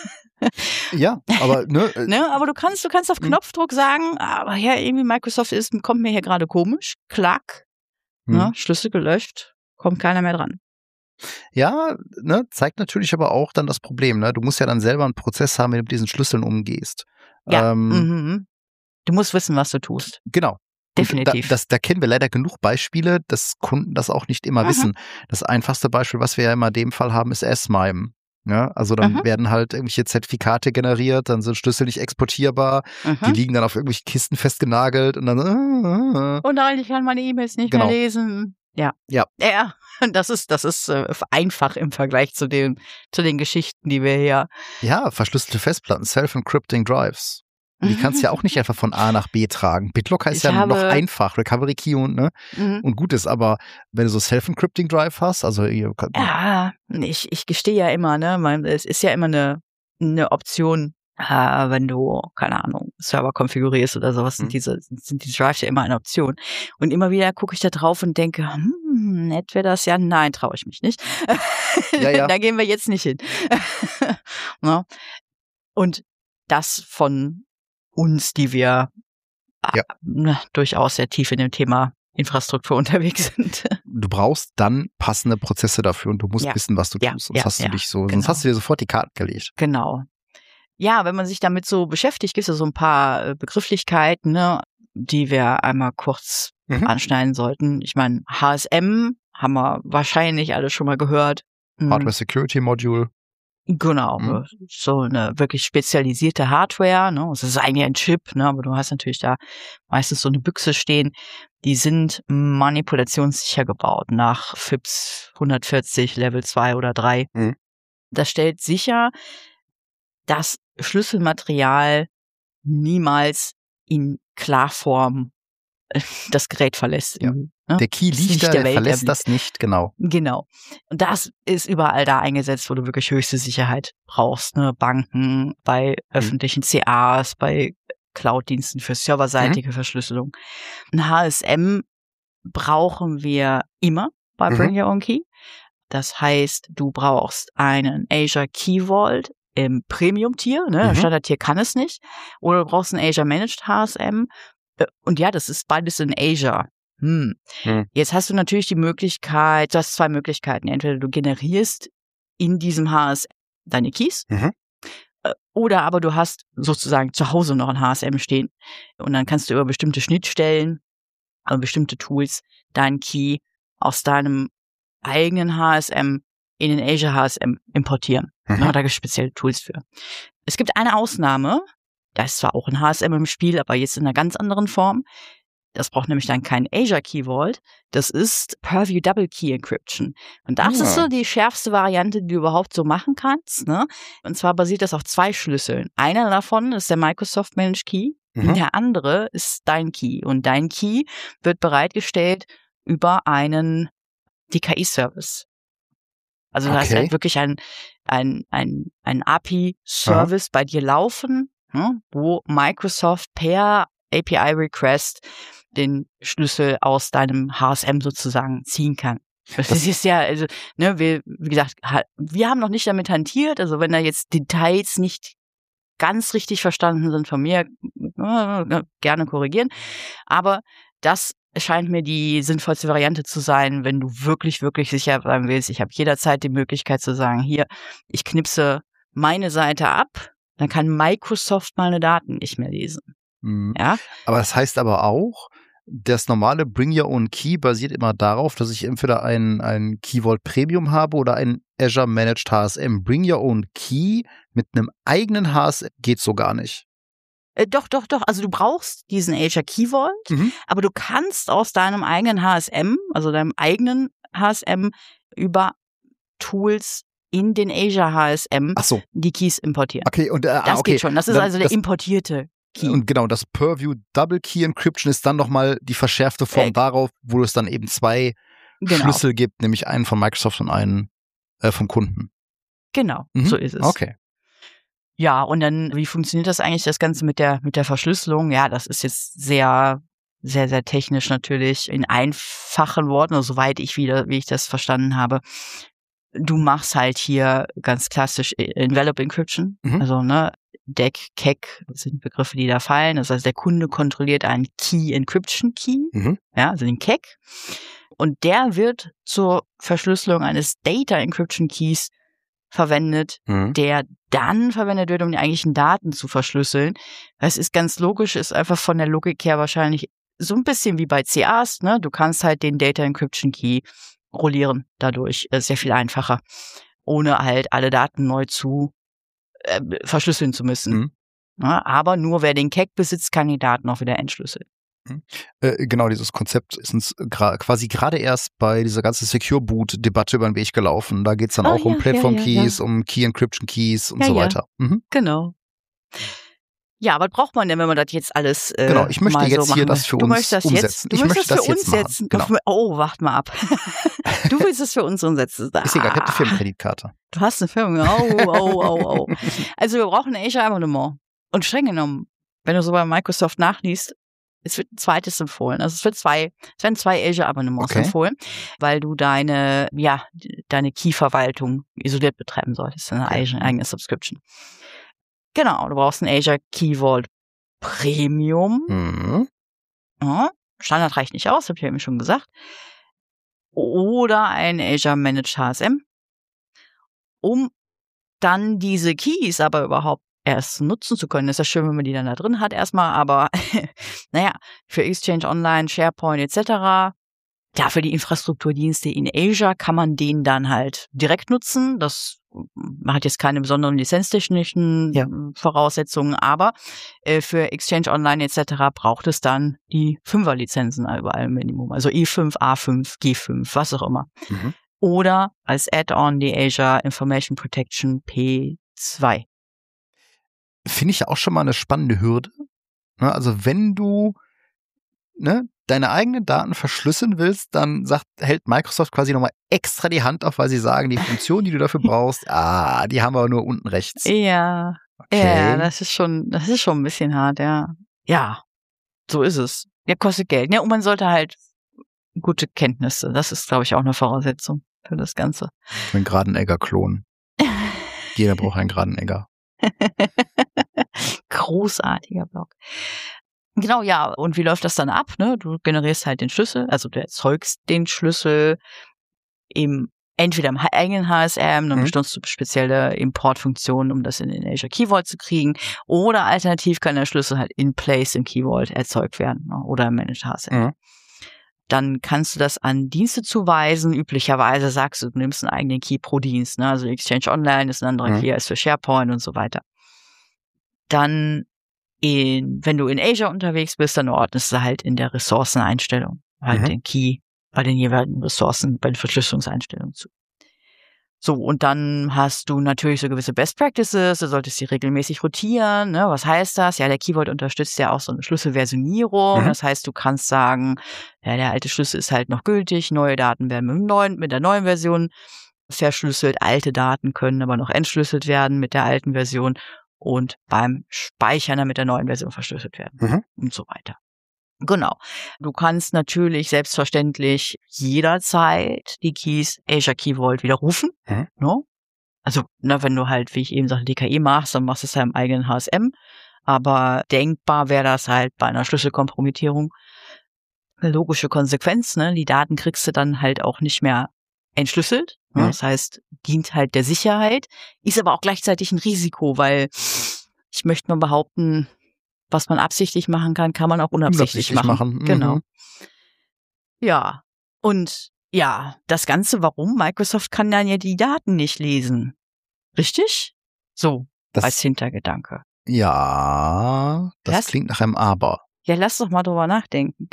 Ja, aber ne, ne, aber du kannst, du kannst auf Knopfdruck sagen, aber ja, irgendwie Microsoft ist, kommt mir hier gerade komisch, klack, mhm. ne, Schlüssel gelöscht, kommt keiner mehr dran. Ja, ne, zeigt natürlich aber auch dann das Problem, ne? Du musst ja dann selber einen Prozess haben, wenn du mit diesen Schlüsseln umgehst. Ja, ähm, mhm. Du musst wissen, was du tust. Genau. Definitiv. Da, das, da kennen wir leider genug Beispiele, dass Kunden das auch nicht immer mhm. wissen. Das einfachste Beispiel, was wir ja immer in dem Fall haben, ist S-MIME. Ja, also dann mhm. werden halt irgendwelche Zertifikate generiert, dann sind Schlüssel nicht exportierbar, mhm. die liegen dann auf irgendwelchen Kisten festgenagelt und dann äh, äh. Und nein, ich kann meine E-Mails nicht genau. mehr lesen. Ja. Ja. Ja. Das ist, das ist äh, einfach im Vergleich zu den, zu den Geschichten, die wir hier. Ja, verschlüsselte Festplatten, Self-Encrypting Drives. Und die kannst du ja auch nicht einfach von A nach B tragen. BitLocker ist ich ja noch einfach, Recovery Key und, ne? Mhm. Und gut ist, aber wenn du so Self-Encrypting Drive hast, also ihr ja, ich, ich gestehe ja immer, ne? Es ist ja immer eine, eine Option, äh, wenn du, keine Ahnung, Server konfigurierst oder sowas, sind mhm. diese, sind die Drives ja immer eine Option. Und immer wieder gucke ich da drauf und denke, hm, nett wäre das ja. Nein, traue ich mich nicht. Ja, ja. Da gehen wir jetzt nicht hin. No? Und das von uns, die wir ja. äh, durchaus sehr tief in dem Thema Infrastruktur unterwegs sind. Du brauchst dann passende Prozesse dafür und du musst ja. wissen, was du ja. tust. Sonst ja. hast du ja. dich so, genau. sonst hast du dir sofort die Karten gelegt. Genau. Ja, wenn man sich damit so beschäftigt, gibt es ja so ein paar Begrifflichkeiten, ne, die wir einmal kurz mhm. anschneiden sollten. Ich meine, H S M haben wir wahrscheinlich alle schon mal gehört. Hardware Security Module. Genau, mhm. so eine wirklich spezialisierte Hardware, ne? Es ist eigentlich ein Chip, ne? Aber du hast natürlich da meistens so eine Büchse stehen. Die sind manipulationssicher gebaut nach F I P S hundertvierzig Level zwei oder drei. Mhm. Das stellt sicher, dass Schlüsselmaterial niemals in Klarform das Gerät verlässt. Ja. Ne? Der Key liegt da, der verlässt das nicht, genau. Genau. Und das ist überall da eingesetzt, wo du wirklich höchste Sicherheit brauchst. Ne? Banken, bei mhm. öffentlichen C As, bei Cloud-Diensten für serverseitige mhm. Verschlüsselung. Ein H S M brauchen wir immer bei mhm. Bring Your Own Key. Das heißt, du brauchst einen Azure Key Vault im Premium-Tier, ne? Mhm. Standard-Tier kann es nicht. Oder du brauchst ein Azure Managed H S M. Und ja, das ist beides in Azure. Hm. Hm. Jetzt hast du natürlich die Möglichkeit, du hast zwei Möglichkeiten. Entweder du generierst in diesem H S M deine Keys, mhm. oder aber du hast sozusagen zu Hause noch ein H S M stehen. Und dann kannst du über bestimmte Schnittstellen, über bestimmte Tools deinen Key aus deinem eigenen H S M in den Azure H S M importieren. Mhm. Da gibt es spezielle Tools für. Es gibt eine Ausnahme. Da ist zwar auch ein H S M im Spiel, aber jetzt in einer ganz anderen Form. Das braucht nämlich dann kein Azure Key Vault. Das ist Purview Double Key Encryption. Und das ja. ist so die schärfste Variante, die du überhaupt so machen kannst. Ne? Und zwar basiert das auf zwei Schlüsseln. Einer davon ist der Microsoft Managed Key. Mhm. Und der andere ist dein Key. Und dein Key wird bereitgestellt über einen D K I-Service. Also du okay. hast halt wirklich ein, ein, ein, ein A P I-Service bei dir laufen, ne, wo Microsoft per A P I-Request den Schlüssel aus deinem H S M sozusagen ziehen kann. Das, das ist ja, also, ne, wir, wie gesagt, wir haben noch nicht damit hantiert, also wenn da jetzt Details nicht ganz richtig verstanden sind von mir, äh, gerne korrigieren, aber das scheint mir die sinnvollste Variante zu sein, wenn du wirklich, wirklich sicher sein willst. Ich habe jederzeit die Möglichkeit zu sagen, hier, ich knipse meine Seite ab, dann kann Microsoft meine Daten nicht mehr lesen. Mhm. Ja? Aber das heißt aber auch, das normale Bring Your Own Key basiert immer darauf, dass ich entweder ein, ein Key Vault Premium habe oder ein Azure Managed H S M. Bring Your Own Key mit einem eigenen H S M geht so gar nicht. Äh, doch, doch, doch. Also du brauchst diesen Azure Key Vault, mhm. aber du kannst aus deinem eigenen H S M, also deinem eigenen H S M, über Tools in den Azure H S M Ach so. die Keys importieren. Okay, und äh, das okay. geht schon. Das ist dann, also der das, importierte Key. Und genau, das Purview Double Key Encryption ist dann nochmal die verschärfte Form äh, darauf, wo es dann eben zwei genau. Schlüssel gibt, nämlich einen von Microsoft und einen äh, vom Kunden. Genau, mhm. so ist es. Okay. Ja, und dann, wie funktioniert das eigentlich, das Ganze mit der mit der Verschlüsselung? Ja, das ist jetzt sehr, sehr, sehr technisch natürlich. In einfachen Worten, also soweit ich wieder, wie ich das verstanden habe. Du machst halt hier ganz klassisch Envelope Encryption, mhm. also ne, D E C, C E C sind Begriffe, die da fallen. Das heißt, der Kunde kontrolliert einen Key Encryption Key, mhm. ja, also den C E C. Und der wird zur Verschlüsselung eines Data Encryption Keys verwendet, mhm. der dann verwendet wird, um die eigentlichen Daten zu verschlüsseln. Das ist ganz logisch, ist einfach von der Logik her wahrscheinlich so ein bisschen wie bei C As, ne? Du kannst halt den Data Encryption Key rollieren dadurch, äh, sehr viel einfacher, ohne halt alle Daten neu zu äh, verschlüsseln zu müssen. Mhm. Ja, aber nur wer den C E C besitzt, kann die Daten auch wieder entschlüsseln. Äh, genau, dieses Konzept ist uns gra- quasi gerade erst bei dieser ganzen Secure-Boot-Debatte über den Weg gelaufen. Da geht es dann oh, auch ja, um Platform-Keys, ja, ja, ja. um Key-Encryption-Keys und ja, so weiter. Mhm. Genau. Ja, was braucht man denn, wenn man das jetzt alles äh, Genau, ich möchte mal jetzt so hier das für du uns möchtest das umsetzen. Jetzt, du ich möchtest möchte das für das uns jetzt setzen. Genau. Oh, wart mal ab. Du willst es für uns umsetzen. Ah. Ist egal, ich habe eine Firmenkreditkarte. Du hast eine Firma. Oh, oh, oh, oh. Also wir brauchen ein Azure-Abonnement. Und streng genommen, wenn du so bei Microsoft nachliest, es wird ein zweites empfohlen. Also es wird zwei, es werden zwei Azure-Abonnements okay. empfohlen, weil du deine, ja, deine Key-Verwaltung isoliert betreiben solltest, eine okay. eigene, eigene Subscription. Genau, du brauchst ein Azure Key Vault Premium. Mhm. Ja, Standard reicht nicht aus, habe ich ja eben schon gesagt. Oder ein Azure Managed H S M. Um dann diese Keys aber überhaupt erst nutzen zu können. Das ist ja schön, wenn man die dann da drin hat erstmal, aber naja, für Exchange Online, SharePoint et cetera, ja, für die Infrastrukturdienste in Azure kann man den dann halt direkt nutzen. Das hat jetzt keine besonderen lizenztechnischen ja. Voraussetzungen, aber äh, für Exchange Online et cetera braucht es dann die Fünfer-Lizenzen überall im Minimum. Also E fünf, A fünf, G fünf, was auch immer. Mhm. Oder als Add-on die Azure Information Protection P zwei. finde ich ja auch schon mal eine spannende Hürde. Ne? Also wenn du ne, deine eigenen Daten verschlüsseln willst, dann sagt, hält Microsoft quasi nochmal extra die Hand auf, weil sie sagen, die Funktion, die du dafür brauchst, ah, die haben wir nur unten rechts. Ja, Okay. ja, das ist schon, das ist schon ein bisschen hart, ja. Ja, so ist es. Ja, kostet Geld. Ja, und man sollte halt gute Kenntnisse. Das ist, glaube ich, auch eine Voraussetzung für das Ganze. Ein Gradenegger-Klon. Jeder braucht einen Gradenegger. Großartiger Blog. Genau, ja. Und wie läuft das dann ab? Ne? Du generierst halt den Schlüssel, also du erzeugst den Schlüssel im entweder im eigenen H S M, dann Mhm. benutzt du spezielle Importfunktionen, um das in den Azure Key Vault zu kriegen. Oder alternativ kann der Schlüssel halt in place im Key Vault erzeugt werden, ne? Oder im Managed H S M. Mhm. Dann kannst du das an Dienste zuweisen. Üblicherweise sagst du, du nimmst einen eigenen Key pro Dienst. Ne? Also Exchange Online ist ein anderer Mhm. Key als für SharePoint und so weiter. Dann, in, wenn du in Azure unterwegs bist, dann ordnest du halt in der Ressourceneinstellung halt Mhm. den Key bei den jeweiligen Ressourcen, bei den Verschlüsselungseinstellungen zu. So, und dann hast du natürlich so gewisse Best Practices, du solltest die regelmäßig rotieren. Ne? Was heißt das? Ja, der Key Vault unterstützt ja auch so eine Schlüsselversionierung. Mhm. Das heißt, du kannst sagen, ja, der alte Schlüssel ist halt noch gültig, neue Daten werden mit, dem neuen, mit der neuen Version verschlüsselt, alte Daten können aber noch entschlüsselt werden mit der alten Version und beim Speichern dann mit der neuen Version verschlüsselt werden Mhm. und so weiter. Genau. Du kannst natürlich selbstverständlich jederzeit die Keys Azure Key Vault widerrufen. Mhm. Ne? Also, ne, wenn du halt, wie ich eben sagte, D K I machst, dann machst du es ja im eigenen H S M. Aber denkbar wäre das halt bei einer Schlüsselkompromittierung eine logische Konsequenz. Ne? Die Daten kriegst du dann halt auch nicht mehr entschlüsselt. Ne? Mhm. Das heißt, dient halt der Sicherheit, ist aber auch gleichzeitig ein Risiko, weil ich möchte mal behaupten, was man absichtlich machen kann, kann man auch unabsichtlich, Unabsichtlich machen. machen, mhm. Genau. Ja. Und ja, das Ganze, warum? Microsoft kann dann ja die Daten nicht lesen. Richtig? So, Das, als Hintergedanke. ja, das Lass- klingt nach einem Aber. Ja, lass doch mal drüber nachdenken.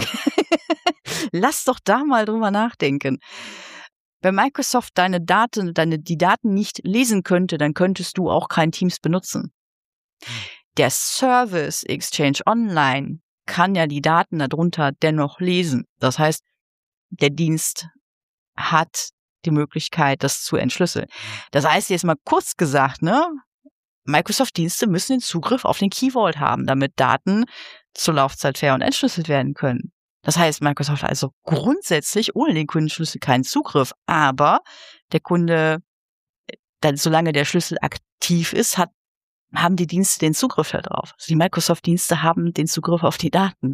Lass doch da mal drüber nachdenken. Wenn Microsoft deine Daten, deine, die Daten nicht lesen könnte, dann könntest du auch kein Teams benutzen. Der Service Exchange Online kann ja die Daten darunter dennoch lesen. Das heißt, der Dienst hat die Möglichkeit, das zu entschlüsseln. Das heißt, jetzt mal kurz gesagt, ne? Microsoft-Dienste müssen den Zugriff auf den Key Vault haben, damit Daten zur Laufzeit fair und entschlüsselt werden können. Das heißt, Microsoft hat also grundsätzlich ohne den Kundenschlüssel keinen Zugriff, aber der Kunde, dann, solange der Schlüssel aktiv ist, hat haben die Dienste den Zugriff darauf. Also die Microsoft-Dienste haben den Zugriff auf die Daten.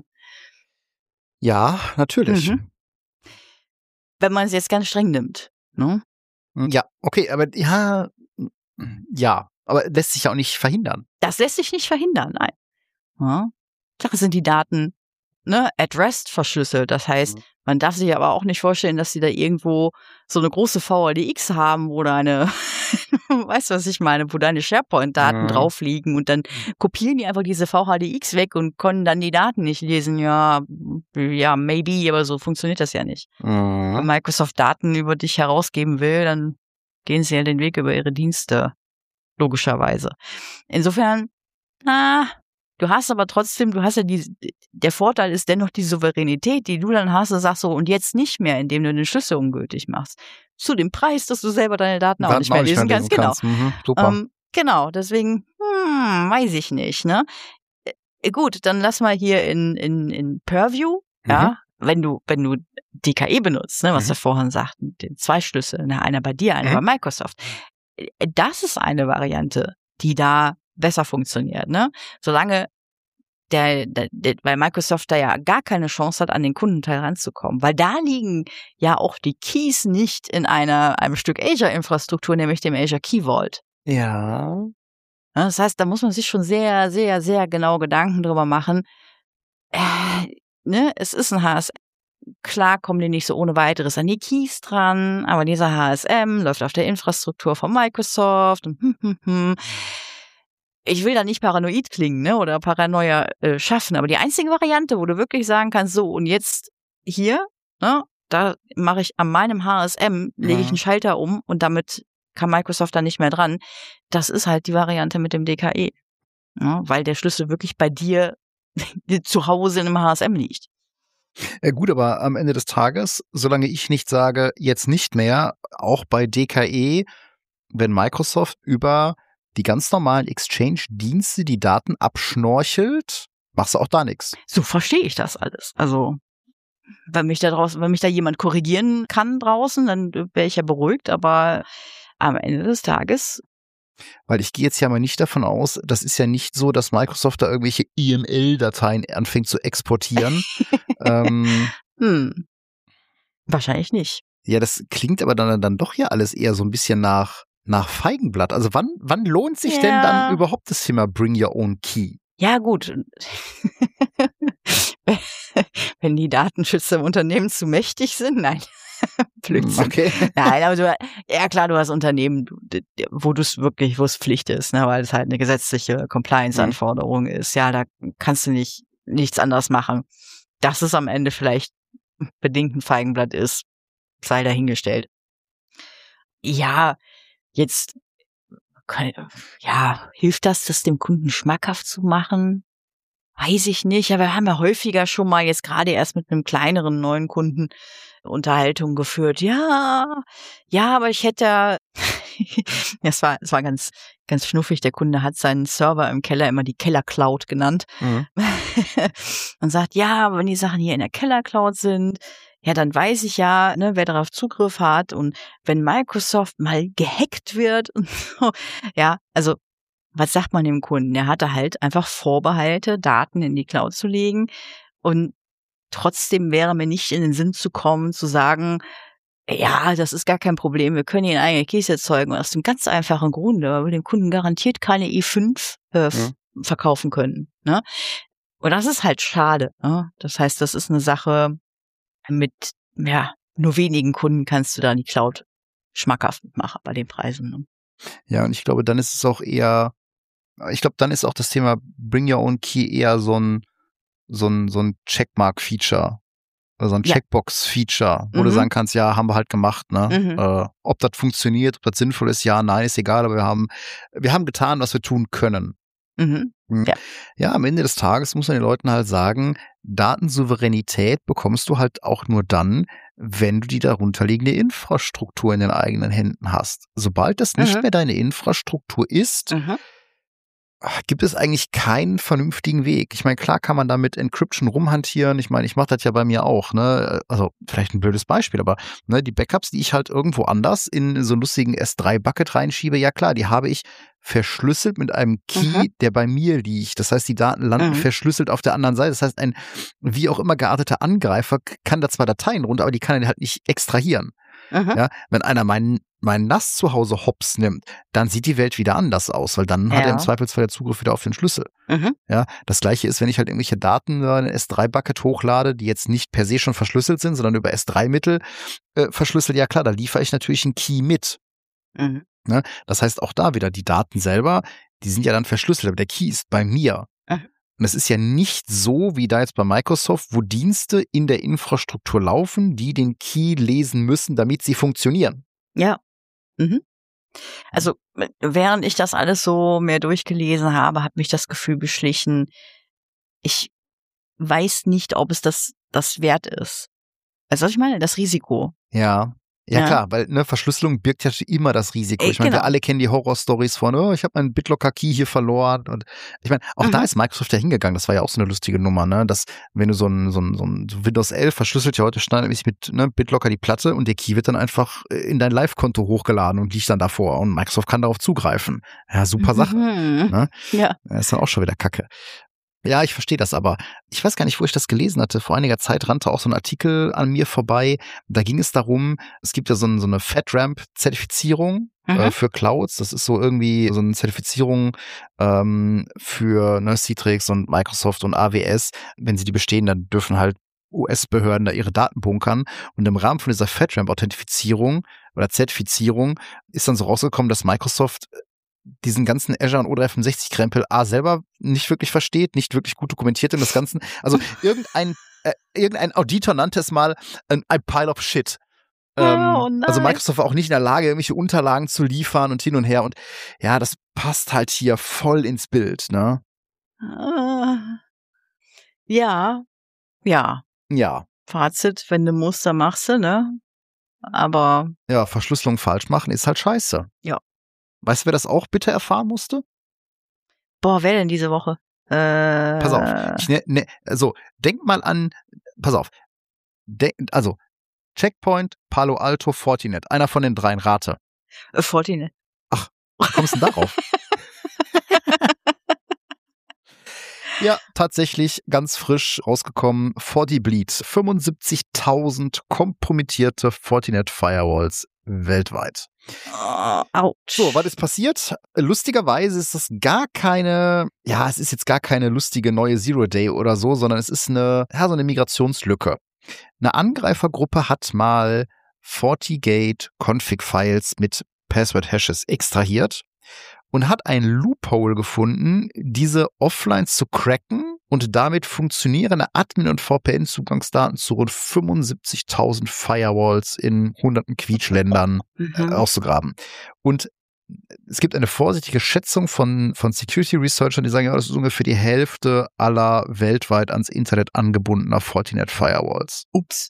Ja, natürlich. Mhm. Wenn man es jetzt ganz streng nimmt. Ne? Ja, okay, aber ja, ja, aber lässt sich ja auch nicht verhindern. Das lässt sich nicht verhindern, nein. Ja. Klar sind die Daten ne, at rest verschlüsselt. Das heißt, Mhm. man darf sich aber auch nicht vorstellen, dass sie da irgendwo so eine große V H D X haben, wo deine, weißt du, was ich meine, wo deine SharePoint-Daten Mhm. drauf liegen und dann kopieren die einfach diese V H D X weg und können dann die Daten nicht lesen. Ja, ja, maybe, aber so funktioniert das ja nicht. Wenn Mhm. Microsoft Daten über dich herausgeben will, dann gehen sie ja den Weg über ihre Dienste, logischerweise. Insofern, na, du hast aber trotzdem, du hast ja die, der Vorteil ist dennoch die Souveränität, die du dann hast und sagst so, und jetzt nicht mehr, indem du den Schlüssel ungültig machst. Zu dem Preis, dass du selber deine Daten auch Daten nicht mehr lesen kannst, genau. Mhm. Super. Ähm, genau, deswegen, hm, weiß ich nicht, ne? Äh, gut, dann lass mal hier in, in, in Purview, Mhm. ja, wenn du, wenn du D K E benutzt, ne, was Mhm. wir vorhin sagten, den zwei Schlüssel, ne, einer bei dir, einer Mhm. bei Microsoft. Äh, Das ist eine Variante, die da besser funktioniert, ne? Solange der, der, der, weil Microsoft da ja gar keine Chance hat, an den Kundenteil ranzukommen, weil da liegen ja auch die Keys nicht in einer, einem Stück Azure-Infrastruktur, nämlich dem Azure Key Vault. Ja. Ja, das heißt, da muss man sich schon sehr, sehr, sehr genau Gedanken drüber machen. Äh, ne, es ist ein H S M. Klar kommen die nicht so ohne weiteres an die Keys dran, aber dieser H S M läuft auf der Infrastruktur von Microsoft und hm, hm, hm. Ich will da nicht paranoid klingen, ne, oder Paranoia äh, schaffen, aber die einzige Variante, wo du wirklich sagen kannst, so, und jetzt hier, ne, da mache ich an meinem H S M, lege ich Mhm. einen Schalter um und damit kann Microsoft da nicht mehr dran. Das ist halt die Variante mit dem D K E. Ja, weil der Schlüssel wirklich bei dir zu Hause im H S M liegt. Ja gut, aber am Ende des Tages, solange ich nicht sage, jetzt nicht mehr, auch bei D K E, wenn Microsoft über die ganz normalen Exchange-Dienste die Daten abschnorchelt, machst du auch da nichts. So verstehe ich das alles. Also, wenn mich da draußen, wenn mich da jemand korrigieren kann draußen, dann wäre ich ja beruhigt, aber am Ende des Tages. Weil ich gehe jetzt ja mal nicht davon aus, das ist ja nicht so, dass Microsoft da irgendwelche I M L-Dateien anfängt zu exportieren. ähm, hm. Wahrscheinlich nicht. Ja, das klingt aber dann, dann doch ja alles eher so ein bisschen nach, nach Feigenblatt. Also wann, wann lohnt sich ja. denn dann überhaupt das Thema Bring Your Own Key? Ja, gut. Wenn die Datenschützer im Unternehmen zu mächtig sind, nein. Blödsinn. Okay. Nein, aber du, ja klar, du hast Unternehmen, wo du es wirklich, wo es Pflicht ist, ne, weil es halt eine gesetzliche Compliance-Anforderung mhm. ist. Ja, da kannst du nicht nichts anderes machen. Dass es am Ende vielleicht bedingt ein Feigenblatt ist, sei dahingestellt. Ja, jetzt, ja, hilft das, das dem Kunden schmackhaft zu machen? Weiß ich nicht, aber wir haben ja häufiger schon mal jetzt gerade erst mit einem kleineren neuen Kunden Unterhaltung geführt. Ja, ja, aber ich hätte ja, es war, es war ganz, ganz schnuffig. Der Kunde hat seinen Server im Keller immer die Keller-Cloud genannt mhm. und sagt, ja, wenn die Sachen hier in der Keller-Cloud sind, ja, dann weiß ich ja, ne, wer darauf Zugriff hat und wenn Microsoft mal gehackt wird und so, ja, also was sagt man dem Kunden? Er hatte halt einfach Vorbehalte, Daten in die Cloud zu legen und trotzdem wäre mir nicht in den Sinn zu kommen, zu sagen, ja, das ist gar kein Problem, wir können Ihnen eigene Keys erzeugen. Und aus dem ganz einfachen Grunde, weil wir dem Kunden garantiert keine E fünf äh, ja. verkaufen können. Ne? Und das ist halt schade. Ne? Das heißt, das ist eine Sache, mit ja nur wenigen Kunden kannst du da die Cloud schmackhaft machen bei den Preisen. Ne? Ja, und ich glaube, dann ist es auch eher, ich glaube, dann ist auch das Thema Bring Your Own Key eher so ein so ein, so ein Checkmark-Feature, also ein ja. Checkbox-Feature, wo mhm. du sagen kannst, ja, haben wir halt gemacht, ne? Mhm. Äh, ob das funktioniert, ob das sinnvoll ist, ja, nein, ist egal, aber wir haben, wir haben getan, was wir tun können. Mhm. Ja. ja, am Ende des Tages muss man den Leuten halt sagen, Datensouveränität bekommst du halt auch nur dann, wenn du die darunterliegende Infrastruktur in den eigenen Händen hast. Sobald das nicht mhm. mehr deine Infrastruktur ist, mhm. gibt es eigentlich keinen vernünftigen Weg. Ich meine, klar kann man da mit Encryption rumhantieren. Ich meine, ich mache das ja bei mir auch, ne? Also vielleicht ein blödes Beispiel, aber ne, die Backups, die ich halt irgendwo anders in so einen lustigen S drei Bucket reinschiebe, ja klar, die habe ich verschlüsselt mit einem Key, mhm. der bei mir liegt. Das heißt, die Daten landen mhm. verschlüsselt auf der anderen Seite. Das heißt, ein wie auch immer gearteter Angreifer kann da zwar Dateien runter, aber die kann er halt nicht extrahieren. Mhm. Ja, wenn einer meinen mein N A S zu Hause hops nimmt, dann sieht die Welt wieder anders aus, weil dann ja. hat er im Zweifelsfall der Zugriff wieder auf den Schlüssel. Mhm. Ja, das gleiche ist, wenn ich halt irgendwelche Daten in ein S drei Bucket hochlade, die jetzt nicht per se schon verschlüsselt sind, sondern über S drei Mittel äh, verschlüsselt, ja klar, da liefere ich natürlich einen Key mit. Mhm. Ne? Das heißt auch da wieder, die Daten selber, die sind ja dann verschlüsselt, aber der Key ist bei mir. Mhm. Und es ist ja nicht so, wie da jetzt bei Microsoft, wo Dienste in der Infrastruktur laufen, die den Key lesen müssen, damit sie funktionieren. Ja. Mhm. Also während ich das alles so mehr durchgelesen habe, hat mich das Gefühl beschlichen, ich weiß nicht, ob es das, das wert ist. Also was ich meine, das Risiko. Ja. Ja, ja, klar, weil ne, Verschlüsselung birgt ja immer das Risiko. Ich meine, genau. wir alle kennen die Horror-Stories von, oh, ich habe meinen BitLocker-Key hier verloren. Und ich meine, auch mhm. da ist Microsoft ja hingegangen. Das war ja auch so eine lustige Nummer, ne? Dass, wenn du so ein, so ein, so ein Windows elf verschlüsselt ja heute standardmäßig mit ne, BitLocker die Platte und der Key wird dann einfach in dein Live-Konto hochgeladen und liegt dann davor. Und Microsoft kann darauf zugreifen. Ja, super Sache. Mhm. Ne? Ja. Das ist dann auch schon wieder Kacke. Ja, ich verstehe das, aber ich weiß gar nicht, wo ich das gelesen hatte. Vor einiger Zeit rannte auch so ein Artikel an mir vorbei. Da ging es darum, es gibt ja so, ein, so eine FedRAMP-Zertifizierung mhm. äh, für Clouds. Das ist so irgendwie so eine Zertifizierung ähm, für ne, Citrix und Microsoft und A W S. Wenn sie die bestehen, dann dürfen halt U S-Behörden da ihre Daten bunkern. Und im Rahmen von dieser FedRAMP-Authentifizierung oder Zertifizierung ist dann so rausgekommen, dass Microsoft diesen ganzen Azure und O dreihundertfünfundsechzig-Krempel A selber nicht wirklich versteht, nicht wirklich gut dokumentiert in das Ganze. Also irgendein, äh, irgendein Auditor nannte es mal ein, ein Pile of Shit. Ähm, oh, also Microsoft war auch nicht in der Lage, irgendwelche Unterlagen zu liefern und hin und her. Und ja, das passt halt hier voll ins Bild, ne? Äh, ja, ja. Ja. Fazit, wenn du Muster machst, ne? Aber. Ja, Verschlüsselung falsch machen ist halt scheiße. Ja. Weißt du, wer das auch bitte erfahren musste? Boah, wer denn diese Woche? Äh, pass auf. Ich ne, ne, also, denk mal an, pass auf. Denk, also, Checkpoint, Palo Alto, Fortinet. Einer von den dreien, rate. Äh, Fortinet. Ach, wie kommst du denn darauf? Ja, tatsächlich ganz frisch rausgekommen. FortiBleed. fünfundsiebzigtausend kompromittierte Fortinet-Firewalls weltweit. Oh, ouch. So, was ist passiert? Lustigerweise ist das gar keine, ja, es ist jetzt gar keine lustige neue Zero-Day oder so, sondern es ist eine, ja, so eine Migrationslücke. Eine Angreifergruppe hat mal FortiGate-Config-Files mit Password-Hashes extrahiert und hat ein Loophole gefunden, diese offline zu cracken und damit funktionierende Admin- und V P N-Zugangsdaten zu rund fünfundsiebzigtausend Firewalls in hunderten Quietschländern Mhm. äh, auszugraben. Und es gibt eine vorsichtige Schätzung von, von Security-Researchern, die sagen, ja, das ist ungefähr die Hälfte aller weltweit ans Internet angebundener Fortinet-Firewalls. Ups.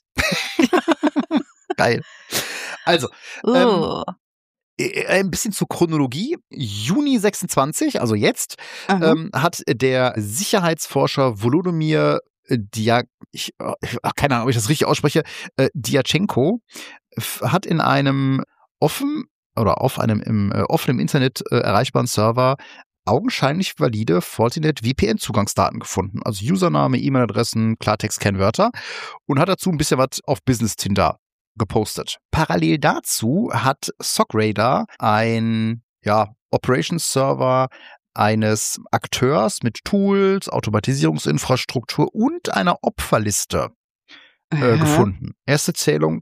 Geil. Also, Oh. äh, ein bisschen zur Chronologie. Juni sechsundzwanzig, also jetzt, Aha. ähm, hat der Sicherheitsforscher Volodymyr Dia, ich, ach, keine Ahnung, ob ich das richtig ausspreche, äh, Diachenko, f- hat in einem offen oder auf einem im äh, offenen Internet äh, erreichbaren Server augenscheinlich valide Fortinet V P N-Zugangsdaten gefunden. Also Username, E-Mail-Adressen, Klartext-Kennwörter und hat dazu ein bisschen was auf Business Tinder gepostet. Parallel dazu hat SockRadar ein ja, Operations-Server eines Akteurs mit Tools, Automatisierungsinfrastruktur und einer Opferliste äh, Aha. gefunden. Erste Zählung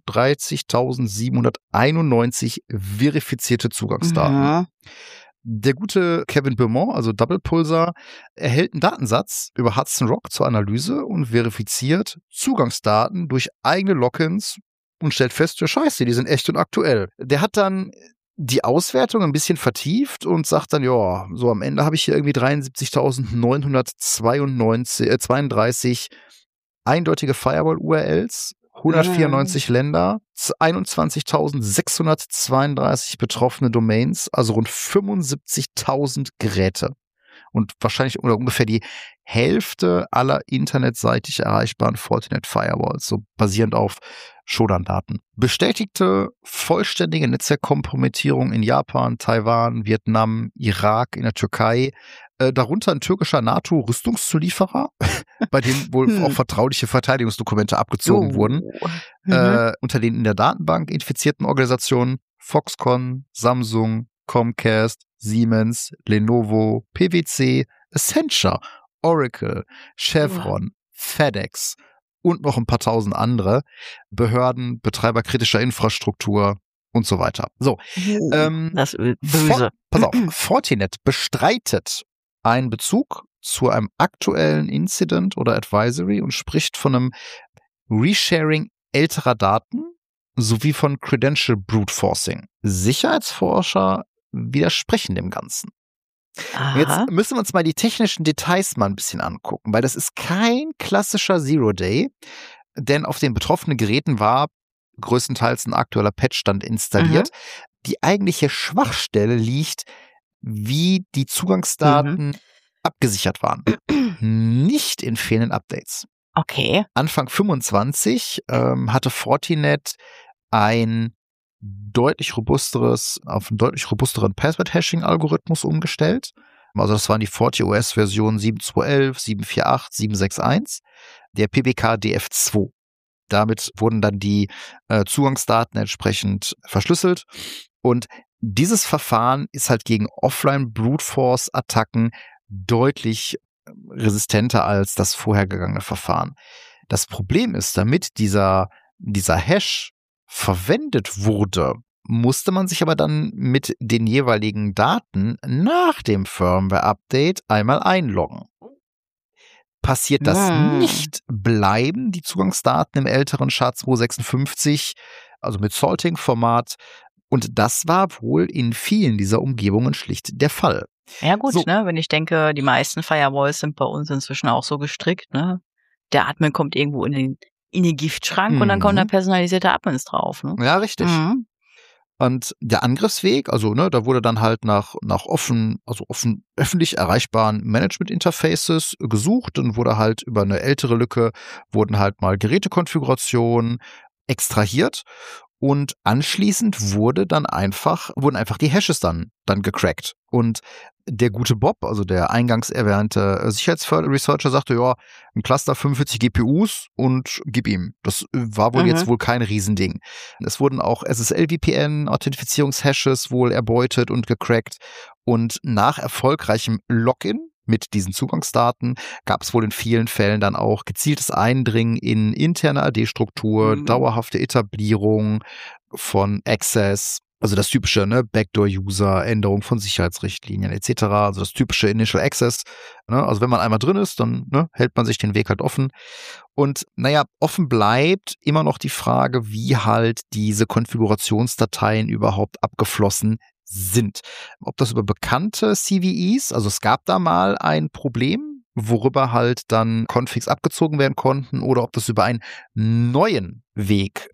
dreißigtausendsiebenhunderteinundneunzig verifizierte Zugangsdaten. Aha. Der gute Kevin Beaumont, also Double Pulsar, erhält einen Datensatz über Hudson Rock zur Analyse und verifiziert Zugangsdaten durch eigene Logins und stellt fest, ja scheiße, die sind echt und aktuell. Der hat dann die Auswertung ein bisschen vertieft und sagt dann, ja, so am Ende habe ich hier irgendwie dreiundsiebzigtausendneunhundertzweiunddreißig eindeutige Firewall-U R Ls, hundertvierundneunzig Länder, einundzwanzigtausendsechshundertzweiunddreißig betroffene Domains, also rund fünfundsiebzigtausend Geräte. Und wahrscheinlich oder ungefähr die Hälfte aller internetseitig erreichbaren Fortinet-Firewalls, so basierend auf Shodan-Daten. Bestätigte vollständige Netzwerkkompromittierung in Japan, Taiwan, Vietnam, Irak, in der Türkei, äh, darunter ein türkischer NATO-Rüstungszulieferer, bei dem wohl Hm. auch vertrauliche Verteidigungsdokumente abgezogen Oh. wurden. Mhm. Äh, unter den in der Datenbank infizierten Organisationen Foxconn, Samsung, Comcast, Siemens, Lenovo, P W C, Accenture, Oracle, Chevron, FedEx und noch ein paar tausend andere Behörden, Betreiber kritischer Infrastruktur und so weiter. So, Oh, ähm, das ist For- böse. pass auf, Fortinet bestreitet einen Bezug zu einem aktuellen Incident oder Advisory und spricht von einem Resharing älterer Daten sowie von Credential Brute Forcing. Sicherheitsforscher widersprechen dem Ganzen. Aha. Jetzt müssen wir uns mal die technischen Details mal ein bisschen angucken, weil das ist kein klassischer Zero-Day, denn auf den betroffenen Geräten war größtenteils ein aktueller Patchstand installiert. Die eigentliche Schwachstelle liegt, wie die Zugangsdaten abgesichert waren. Nicht in fehlenden Updates. Okay. Anfang fünfundzwanzig ähm, hatte Fortinet ein deutlich robusteres, auf einen deutlich robusteren Password-Hashing-Algorithmus umgestellt. Also das waren die FortiOS-Versionen sieben Punkt zwei elf, sieben Punkt acht, sieben Punkt sechs Punkt eins, der P B K D F zwei. Damit wurden dann die äh, Zugangsdaten entsprechend verschlüsselt. Und dieses Verfahren ist halt gegen Offline-Brute-Force-Attacken deutlich resistenter als das vorhergegangene Verfahren. Das Problem ist, damit dieser, dieser Hash verwendet wurde, musste man sich aber dann mit den jeweiligen Daten nach dem Firmware-Update einmal einloggen. Passiert das Hm. nicht, bleiben die Zugangsdaten im älteren S H A zweihundertsechsundfünfzig, also mit Salting-Format. Und das war wohl in vielen dieser Umgebungen schlicht der Fall. Ja gut, So. ne, wenn ich denke, die meisten Firewalls sind bei uns inzwischen auch so gestrickt, ne? Der Admin kommt irgendwo in den, in den Giftschrank und dann kommen da Mhm. personalisierte Admins drauf, ne? Ja, richtig. Mhm. Und der Angriffsweg, also ne, da wurde dann halt nach nach offen, also offen öffentlich erreichbaren Management-Interfaces gesucht. Dann wurde halt über eine ältere Lücke wurden halt mal Gerätekonfigurationen extrahiert und anschließend wurde dann einfach wurden einfach die Hashes dann dann gecrackt. Und der gute Bob, also der eingangs erwähnte äh, Sicherheitsresearcher, sagte, ja, ein Cluster fünfundvierzig G P Us und gib ihm. Das äh, war wohl Mhm. jetzt wohl kein Riesending. Es wurden auch S S L V P N-Authentifizierungshashes wohl erbeutet und gecrackt. Und nach erfolgreichem Login mit diesen Zugangsdaten gab es wohl in vielen Fällen dann auch gezieltes Eindringen in interne A D-Struktur, Mhm. dauerhafte Etablierung von Access, also das typische, ne, Backdoor-User, Änderung von Sicherheitsrichtlinien et cetera, also das typische Initial Access. Ne, also wenn man einmal drin ist, dann ne, hält man sich den Weg halt offen. Und naja, offen bleibt immer noch die Frage, wie halt diese Konfigurationsdateien überhaupt abgeflossen sind. Ob das über bekannte C V Es, also es gab da mal ein Problem, worüber halt dann Configs abgezogen werden konnten, oder ob das über einen neuen Weg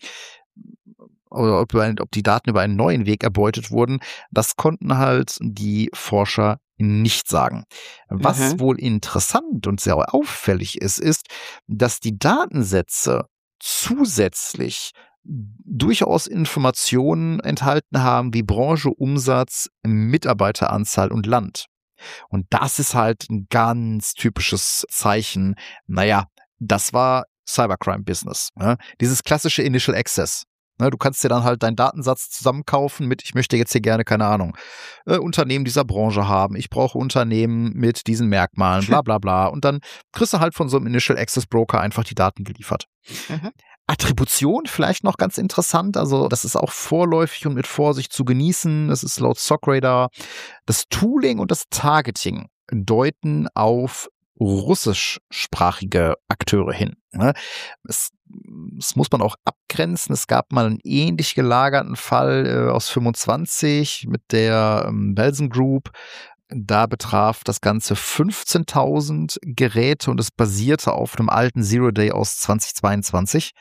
oder ob, über ein, ob die Daten über einen neuen Weg erbeutet wurden, das konnten halt die Forscher nicht sagen. Was Mhm. wohl interessant und sehr auffällig ist, ist, dass die Datensätze zusätzlich durchaus Informationen enthalten haben wie Branche, Umsatz, Mitarbeiteranzahl und Land. Und das ist halt ein ganz typisches Zeichen. Naja, das war Cybercrime-Business. Ne? Dieses klassische Initial Access. Ne, du kannst dir dann halt deinen Datensatz zusammenkaufen mit, ich möchte jetzt hier gerne, keine Ahnung, äh, Unternehmen dieser Branche haben, ich brauche Unternehmen mit diesen Merkmalen, bla bla bla. Und dann kriegst du halt von so einem Initial Access Broker einfach die Daten geliefert. Mhm. Attribution vielleicht noch ganz interessant, also das ist auch vorläufig und mit Vorsicht zu genießen, das ist laut Sockradar. Das Tooling und das Targeting deuten auf russischsprachige Akteure hin. Es, das muss man auch abgrenzen. Es gab mal einen ähnlich gelagerten Fall äh, aus fünfundzwanzig mit der ähm, Belsen Group. Da betraf das Ganze fünfzehntausend Geräte und es basierte auf einem alten Zero-Day aus zweitausendzweiundzwanzig.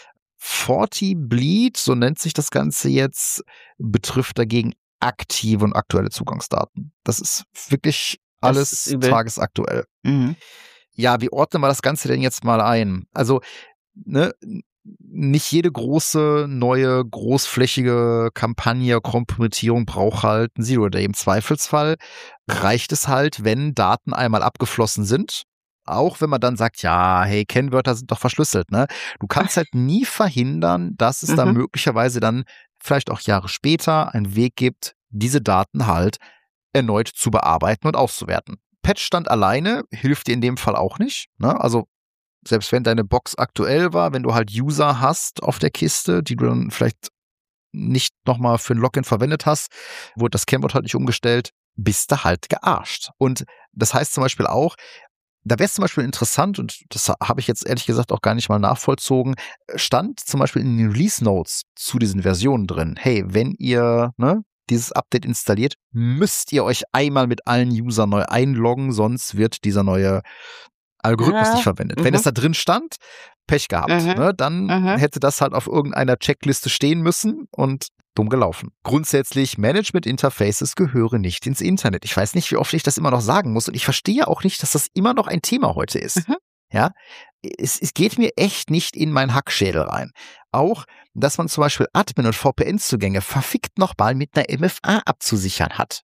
FortiBleed, so nennt sich das Ganze jetzt, betrifft dagegen aktive und aktuelle Zugangsdaten. Das ist wirklich alles Das ist übel. tagesaktuell. Mhm. Ja, wie ordnen wir das Ganze denn jetzt mal ein? Also, ne, nicht jede große, neue, großflächige Kampagne, Kompromittierung braucht halt ein Zero-Day. Im Zweifelsfall reicht es halt, wenn Daten einmal abgeflossen sind. Auch wenn man dann sagt, ja, hey, Kennwörter sind doch verschlüsselt, ne? Du kannst halt nie verhindern, dass es da Mhm. möglicherweise dann vielleicht auch Jahre später einen Weg gibt, diese Daten halt erneut zu bearbeiten und auszuwerten. Patchstand alleine hilft dir in dem Fall auch nicht, ne? Also selbst wenn deine Box aktuell war, wenn du halt User hast auf der Kiste, die du dann vielleicht nicht nochmal für ein Login verwendet hast, wurde das Kennwort halt nicht umgestellt, bist du halt gearscht. Und das heißt zum Beispiel auch, da wäre es zum Beispiel interessant, und das habe ich jetzt ehrlich gesagt auch gar nicht mal nachvollzogen, stand zum Beispiel in den Release Notes zu diesen Versionen drin, hey, wenn ihr ne, dieses Update installiert, müsst ihr euch einmal mit allen Usern neu einloggen, sonst wird dieser neue Algorithmus Ja. nicht verwendet. Mhm. Wenn es da drin stand, Pech gehabt. Mhm. Ne? Dann Mhm. hätte das halt auf irgendeiner Checkliste stehen müssen und dumm gelaufen. Grundsätzlich, Management-Interfaces gehören nicht ins Internet. Ich weiß nicht, wie oft ich das immer noch sagen muss, und ich verstehe auch nicht, dass das immer noch ein Thema heute ist. Mhm. Ja, es, es geht mir echt nicht in meinen Hackschädel rein. Auch, dass man zum Beispiel Admin- und V P N-Zugänge verfickt nochmal mit einer M F A abzusichern hat.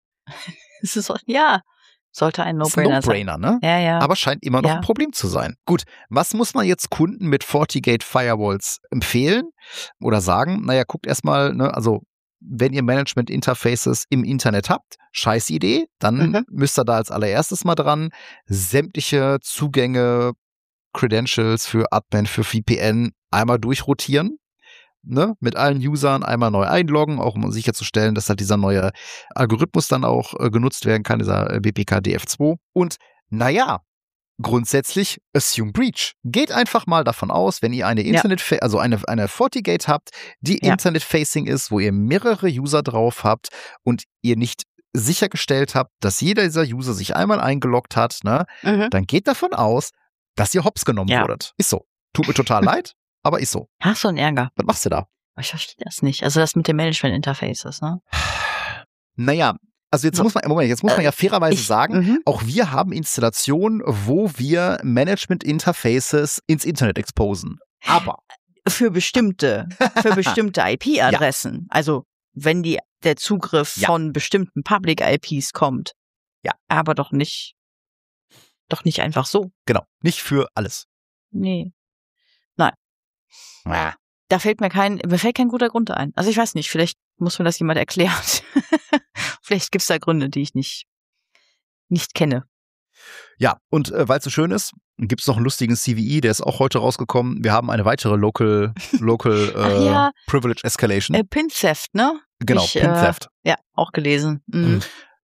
Es ist, ja, sollte ein Das ist ein No-Brainer sein. No-Brainer, ne? Ja, ja. Aber scheint immer noch Ja. ein Problem zu sein. Gut, was muss man jetzt Kunden mit FortiGate Firewalls empfehlen oder sagen? Naja, guckt erstmal, ne, also wenn ihr Management-Interfaces im Internet habt, scheiß Idee, dann Mhm. müsst ihr da als allererstes mal dran sämtliche Zugänge, Credentials für Admin, für V P N einmal durchrotieren. Ne, mit allen Usern einmal neu einloggen, auch um sicherzustellen, dass halt dieser neue Algorithmus dann auch äh, genutzt werden kann, dieser äh, B P K D F zwei. Und naja, grundsätzlich assume breach. Geht einfach mal davon aus, wenn ihr eine Ja. Internet, also eine, eine FortiGate habt, die Ja. Internet-facing ist, wo ihr mehrere User drauf habt und ihr nicht sichergestellt habt, dass jeder dieser User sich einmal eingeloggt hat, ne, mhm. dann geht davon aus, dass ihr hops genommen ja. wurdet. Ist so. Tut mir total leid, aber ist so. Hast du einen Ärger? Was machst du da? Ich verstehe das nicht. Also das mit den Management-Interfaces, ne? Naja, also jetzt so. muss man, Moment, jetzt muss man ja fairerweise ich, sagen, m-hmm. auch wir haben Installationen, wo wir Management-Interfaces ins Internet exposen. Aber für bestimmte, für bestimmte I P-Adressen. Ja. Also wenn die, der Zugriff ja. von bestimmten Public-I Ps kommt. Ja. Aber doch nicht, doch nicht einfach so. Genau. Nicht für alles. Nee. Nein. Ja. Da fällt mir kein, mir fällt kein guter Grund ein. Also ich weiß nicht, vielleicht muss mir das jemand erklären. Vielleicht gibt's da Gründe, die ich nicht, nicht kenne. Ja, und äh, weil es so schön ist, gibt's noch einen lustigen C V E, der ist auch heute rausgekommen. Wir haben eine weitere Local, Local äh, ja. Privilege Escalation. Äh, Pin Theft, ne? Genau, ich, Pin Theft. Äh, ja, auch gelesen. Mhm.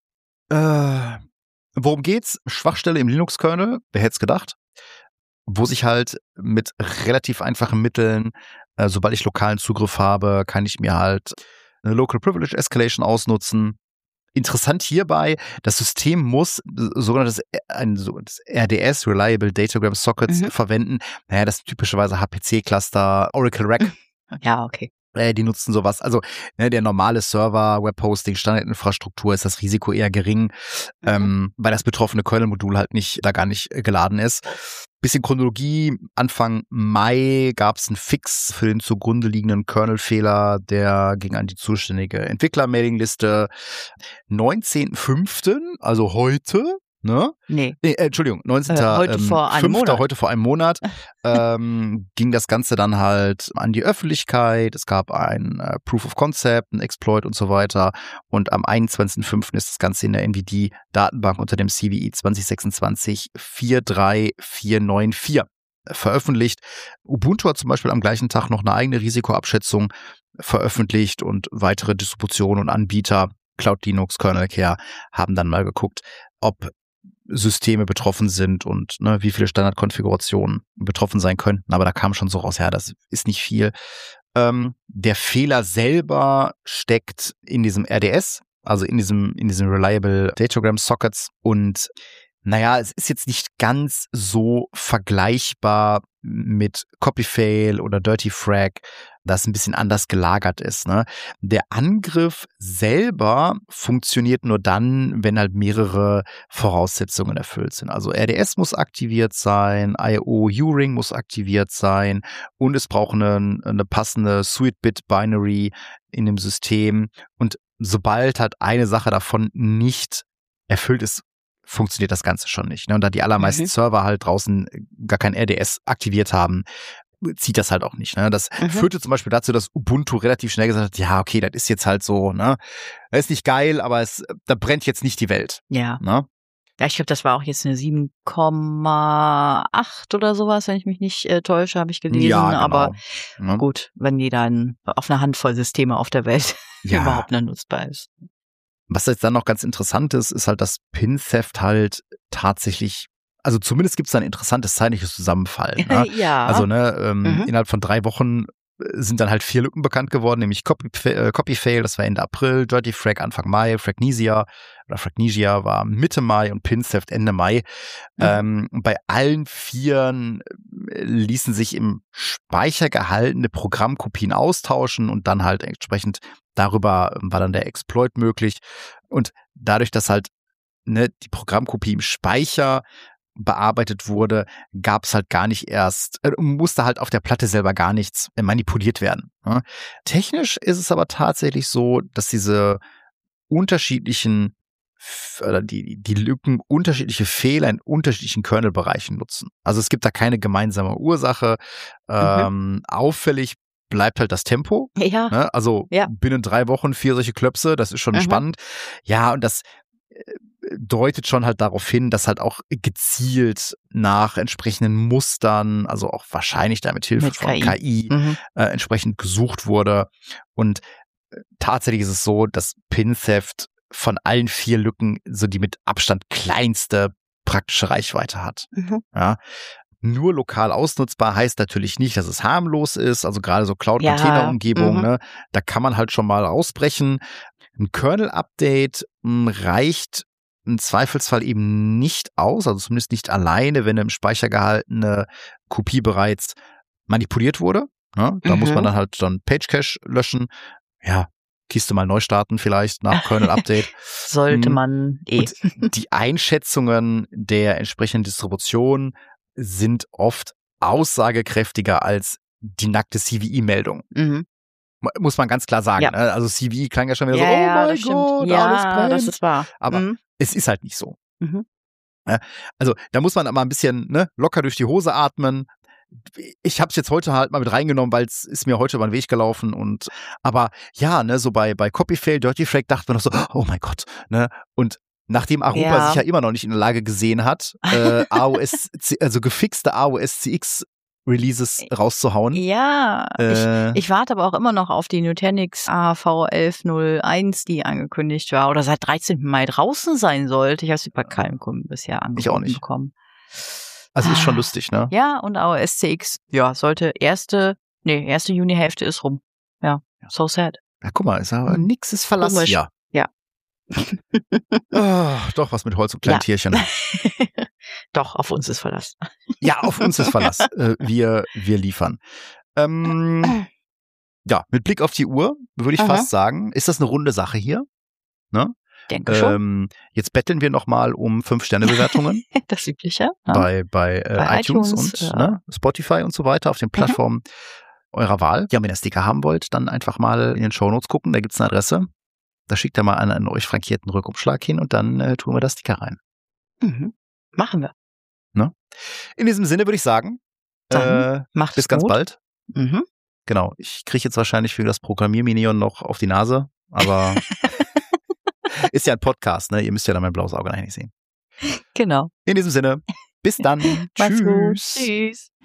Äh, worum geht's? Schwachstelle im Linux-Kernel, wer hätte es gedacht? Wo sich halt mit relativ einfachen Mitteln, äh, sobald ich lokalen Zugriff habe, kann ich mir halt eine Local Privilege Escalation ausnutzen. Interessant hierbei, das System muss sogenanntes ein sogenanntes R D S, Reliable Datagram Sockets, mhm. verwenden. Naja, das sind typischerweise H P C-Cluster, Oracle Rack. Ja, okay. Äh, die nutzen sowas. Also ne, der normale Server, Webhosting, Standardinfrastruktur ist das Risiko eher gering, mhm. ähm, weil das betroffene Kernel-Modul halt nicht da gar nicht äh, geladen ist. Bisschen Chronologie, Anfang Mai gab es einen Fix für den zugrunde liegenden Kernel-Fehler, der ging an die zuständige Entwickler-Mailingliste. neunzehnten fünften, also heute, ne? Nee. nee äh, Entschuldigung, neunzehnten Äh, heute ähm, vor einem fünften Monat. Heute vor einem Monat ähm, ging das Ganze dann halt an die Öffentlichkeit. Es gab ein äh, Proof of Concept, ein Exploit und so weiter. Und am einundzwanzigsten fünften ist das Ganze in der N V D-Datenbank unter dem C V E zwanzig sechsundzwanzig vier drei vier neun vier veröffentlicht. Ubuntu hat zum Beispiel am gleichen Tag noch eine eigene Risikoabschätzung veröffentlicht und weitere Distributionen und Anbieter, Cloud Linux, Kernel Care, haben dann mal geguckt, ob Systeme betroffen sind und ne, wie viele Standardkonfigurationen betroffen sein könnten. Aber da kam schon so raus, ja, das ist nicht viel. Ähm, der Fehler selber steckt in diesem R D S, also in diesem, in diesem Reliable Datagram Sockets. Und naja, es ist jetzt nicht ganz so vergleichbar mit Copyfail oder Dirty Frag, das ein bisschen anders gelagert ist. Ne? Der Angriff selber funktioniert nur dann, wenn halt mehrere Voraussetzungen erfüllt sind. Also R D S muss aktiviert sein, I O U-Ring muss aktiviert sein und es braucht eine, eine passende Suite-Bit-Binary in dem System. Und sobald halt eine Sache davon nicht erfüllt ist, funktioniert das Ganze schon nicht. Ne? Und da die allermeisten mhm. Server halt draußen gar kein R D S aktiviert haben, zieht das halt auch nicht. Ne? Das mhm. führte zum Beispiel dazu, dass Ubuntu relativ schnell gesagt hat, ja, okay, das ist jetzt halt so, ne, das ist nicht geil, aber es, da brennt jetzt nicht die Welt. Ja. Ne? Ja, ich glaube, das war auch jetzt eine sieben Komma acht oder sowas, wenn ich mich nicht äh, täusche, habe ich gelesen. Ja, genau. Aber ja. gut, wenn jeder ein, auf einer Handvoll Systeme auf der Welt ja. überhaupt nicht nutzbar ist. Was jetzt dann noch ganz interessant ist, ist halt, dass Pin Theft halt tatsächlich, also zumindest gibt es da ein interessantes zeitliches Zusammenfallen. Ne? Ja. Also ne, ähm, Mhm. innerhalb von drei Wochen sind dann halt vier Lücken bekannt geworden, nämlich Copy, äh, Copyfail, das war Ende April, Dirty Frag Anfang Mai, Fragnesia oder Fragnesia war Mitte Mai und Pin Theft Ende Mai. Mhm. Ähm, bei allen Vieren ließen sich im Speicher gehaltene Programmkopien austauschen und dann halt entsprechend darüber war dann der Exploit möglich. Und dadurch, dass halt ne, die Programmkopie im Speicher bearbeitet wurde, gab es halt gar nicht erst, äh, musste halt auf der Platte selber gar nichts äh, manipuliert werden. Ne? Technisch ist es aber tatsächlich so, dass diese unterschiedlichen oder die, die Lücken unterschiedliche Fehler in unterschiedlichen Kernelbereichen nutzen. Also es gibt da keine gemeinsame Ursache. Ähm, mhm. Auffällig bleibt halt das Tempo. Ja. Ne? Also ja. binnen drei Wochen vier solche Klöpse, das ist schon mhm. spannend. Ja, und das deutet schon halt darauf hin, dass halt auch gezielt nach entsprechenden Mustern, also auch wahrscheinlich da mit Hilfe mit von K I, K I mhm. äh, entsprechend gesucht wurde. Und äh, tatsächlich ist es so, dass Pin Theft von allen vier Lücken so die mit Abstand kleinste praktische Reichweite hat. Mhm. Ja. Nur lokal ausnutzbar heißt natürlich nicht, dass es harmlos ist. Also gerade so Cloud-Container-Umgebungen, ja. mhm. ne, da kann man halt schon mal ausbrechen. Ein Kernel-Update mh, reicht im Zweifelsfall eben nicht aus, also zumindest nicht alleine, wenn eine im Speicher gehaltene Kopie bereits manipuliert wurde. Ne? Da Mhm. muss man dann halt dann Page-Cache löschen. Ja, Kiste mal neu starten vielleicht nach Kernel-Update. Sollte Hm. man eh. Und die Einschätzungen der entsprechenden Distribution sind oft aussagekräftiger als die nackte C V E-Meldung. Mhm. Muss man ganz klar sagen. Ja. Ne? Also C V E klang ja schon wieder Ja, so, oh ja, mein das stimmt. Gott, Ja, alles brennt. das ist wahr. Aber Mhm. es ist halt nicht so. Mhm. Also da muss man aber ein bisschen ne, locker durch die Hose atmen. Ich habe es jetzt heute halt mal mit reingenommen, weil es ist mir heute über den Weg gelaufen. Und aber ja, ne, so bei, bei Copyfail, Dirty Frag dachte man noch so, oh mein Gott. Ne? Und nachdem Aruba Ja. sich ja immer noch nicht in der Lage gesehen hat, äh, A O S, also gefixte A O S C X Releases rauszuhauen. Ja, Äh, ich, ich warte aber auch immer noch auf die Nutanix A V elf null eins, die angekündigt war oder seit dreizehnten Mai draußen sein sollte. Ich habe sie bei keinem Kunden bisher angeboten Ich auch nicht. bekommen. also ist schon Ah. lustig, ne? Ja, und A O S C X, ja, sollte erste, nee, erste Juni-Hälfte ist rum. Ja, so sad. Ja, guck mal, ist aber Hm. nix ist Verlass Komisch. hier. Ja. Ah, doch was mit Holz und kleinen Ja. Tierchen. Doch, auf uns ist Verlass. Ja, auf uns ist Verlass. Äh, wir, wir liefern. Ähm, ja, mit Blick auf die Uhr würde ich Aha. fast sagen, ist das eine runde Sache hier. Ne? Denke schon. Ähm, jetzt betteln wir nochmal um fünf Sterne Bewertungen Das Übliche. Ja. bei, bei, äh, Bei iTunes, iTunes, und ja. ne, Spotify und so weiter auf den Plattformen eurer Wahl. Ja, wenn ihr Sticker haben wollt, dann einfach mal in den Shownotes gucken, da gibt's eine Adresse. Da schickt ihr mal einen, einen euch frankierten Rückumschlag hin und dann äh, tun wir das Sticker rein. Mhm. Machen wir. In diesem Sinne würde ich sagen, Dann äh, macht's bis ganz gut. bald. Mhm. Genau, ich kriege jetzt wahrscheinlich für das Programmierminion noch auf die Nase, aber ist ja ein Podcast, ne? Ihr müsst ja dann mein blaues Auge eigentlich nicht sehen. Genau. In diesem Sinne, bis dann. Macht's gut. Tschüss. Tschüss.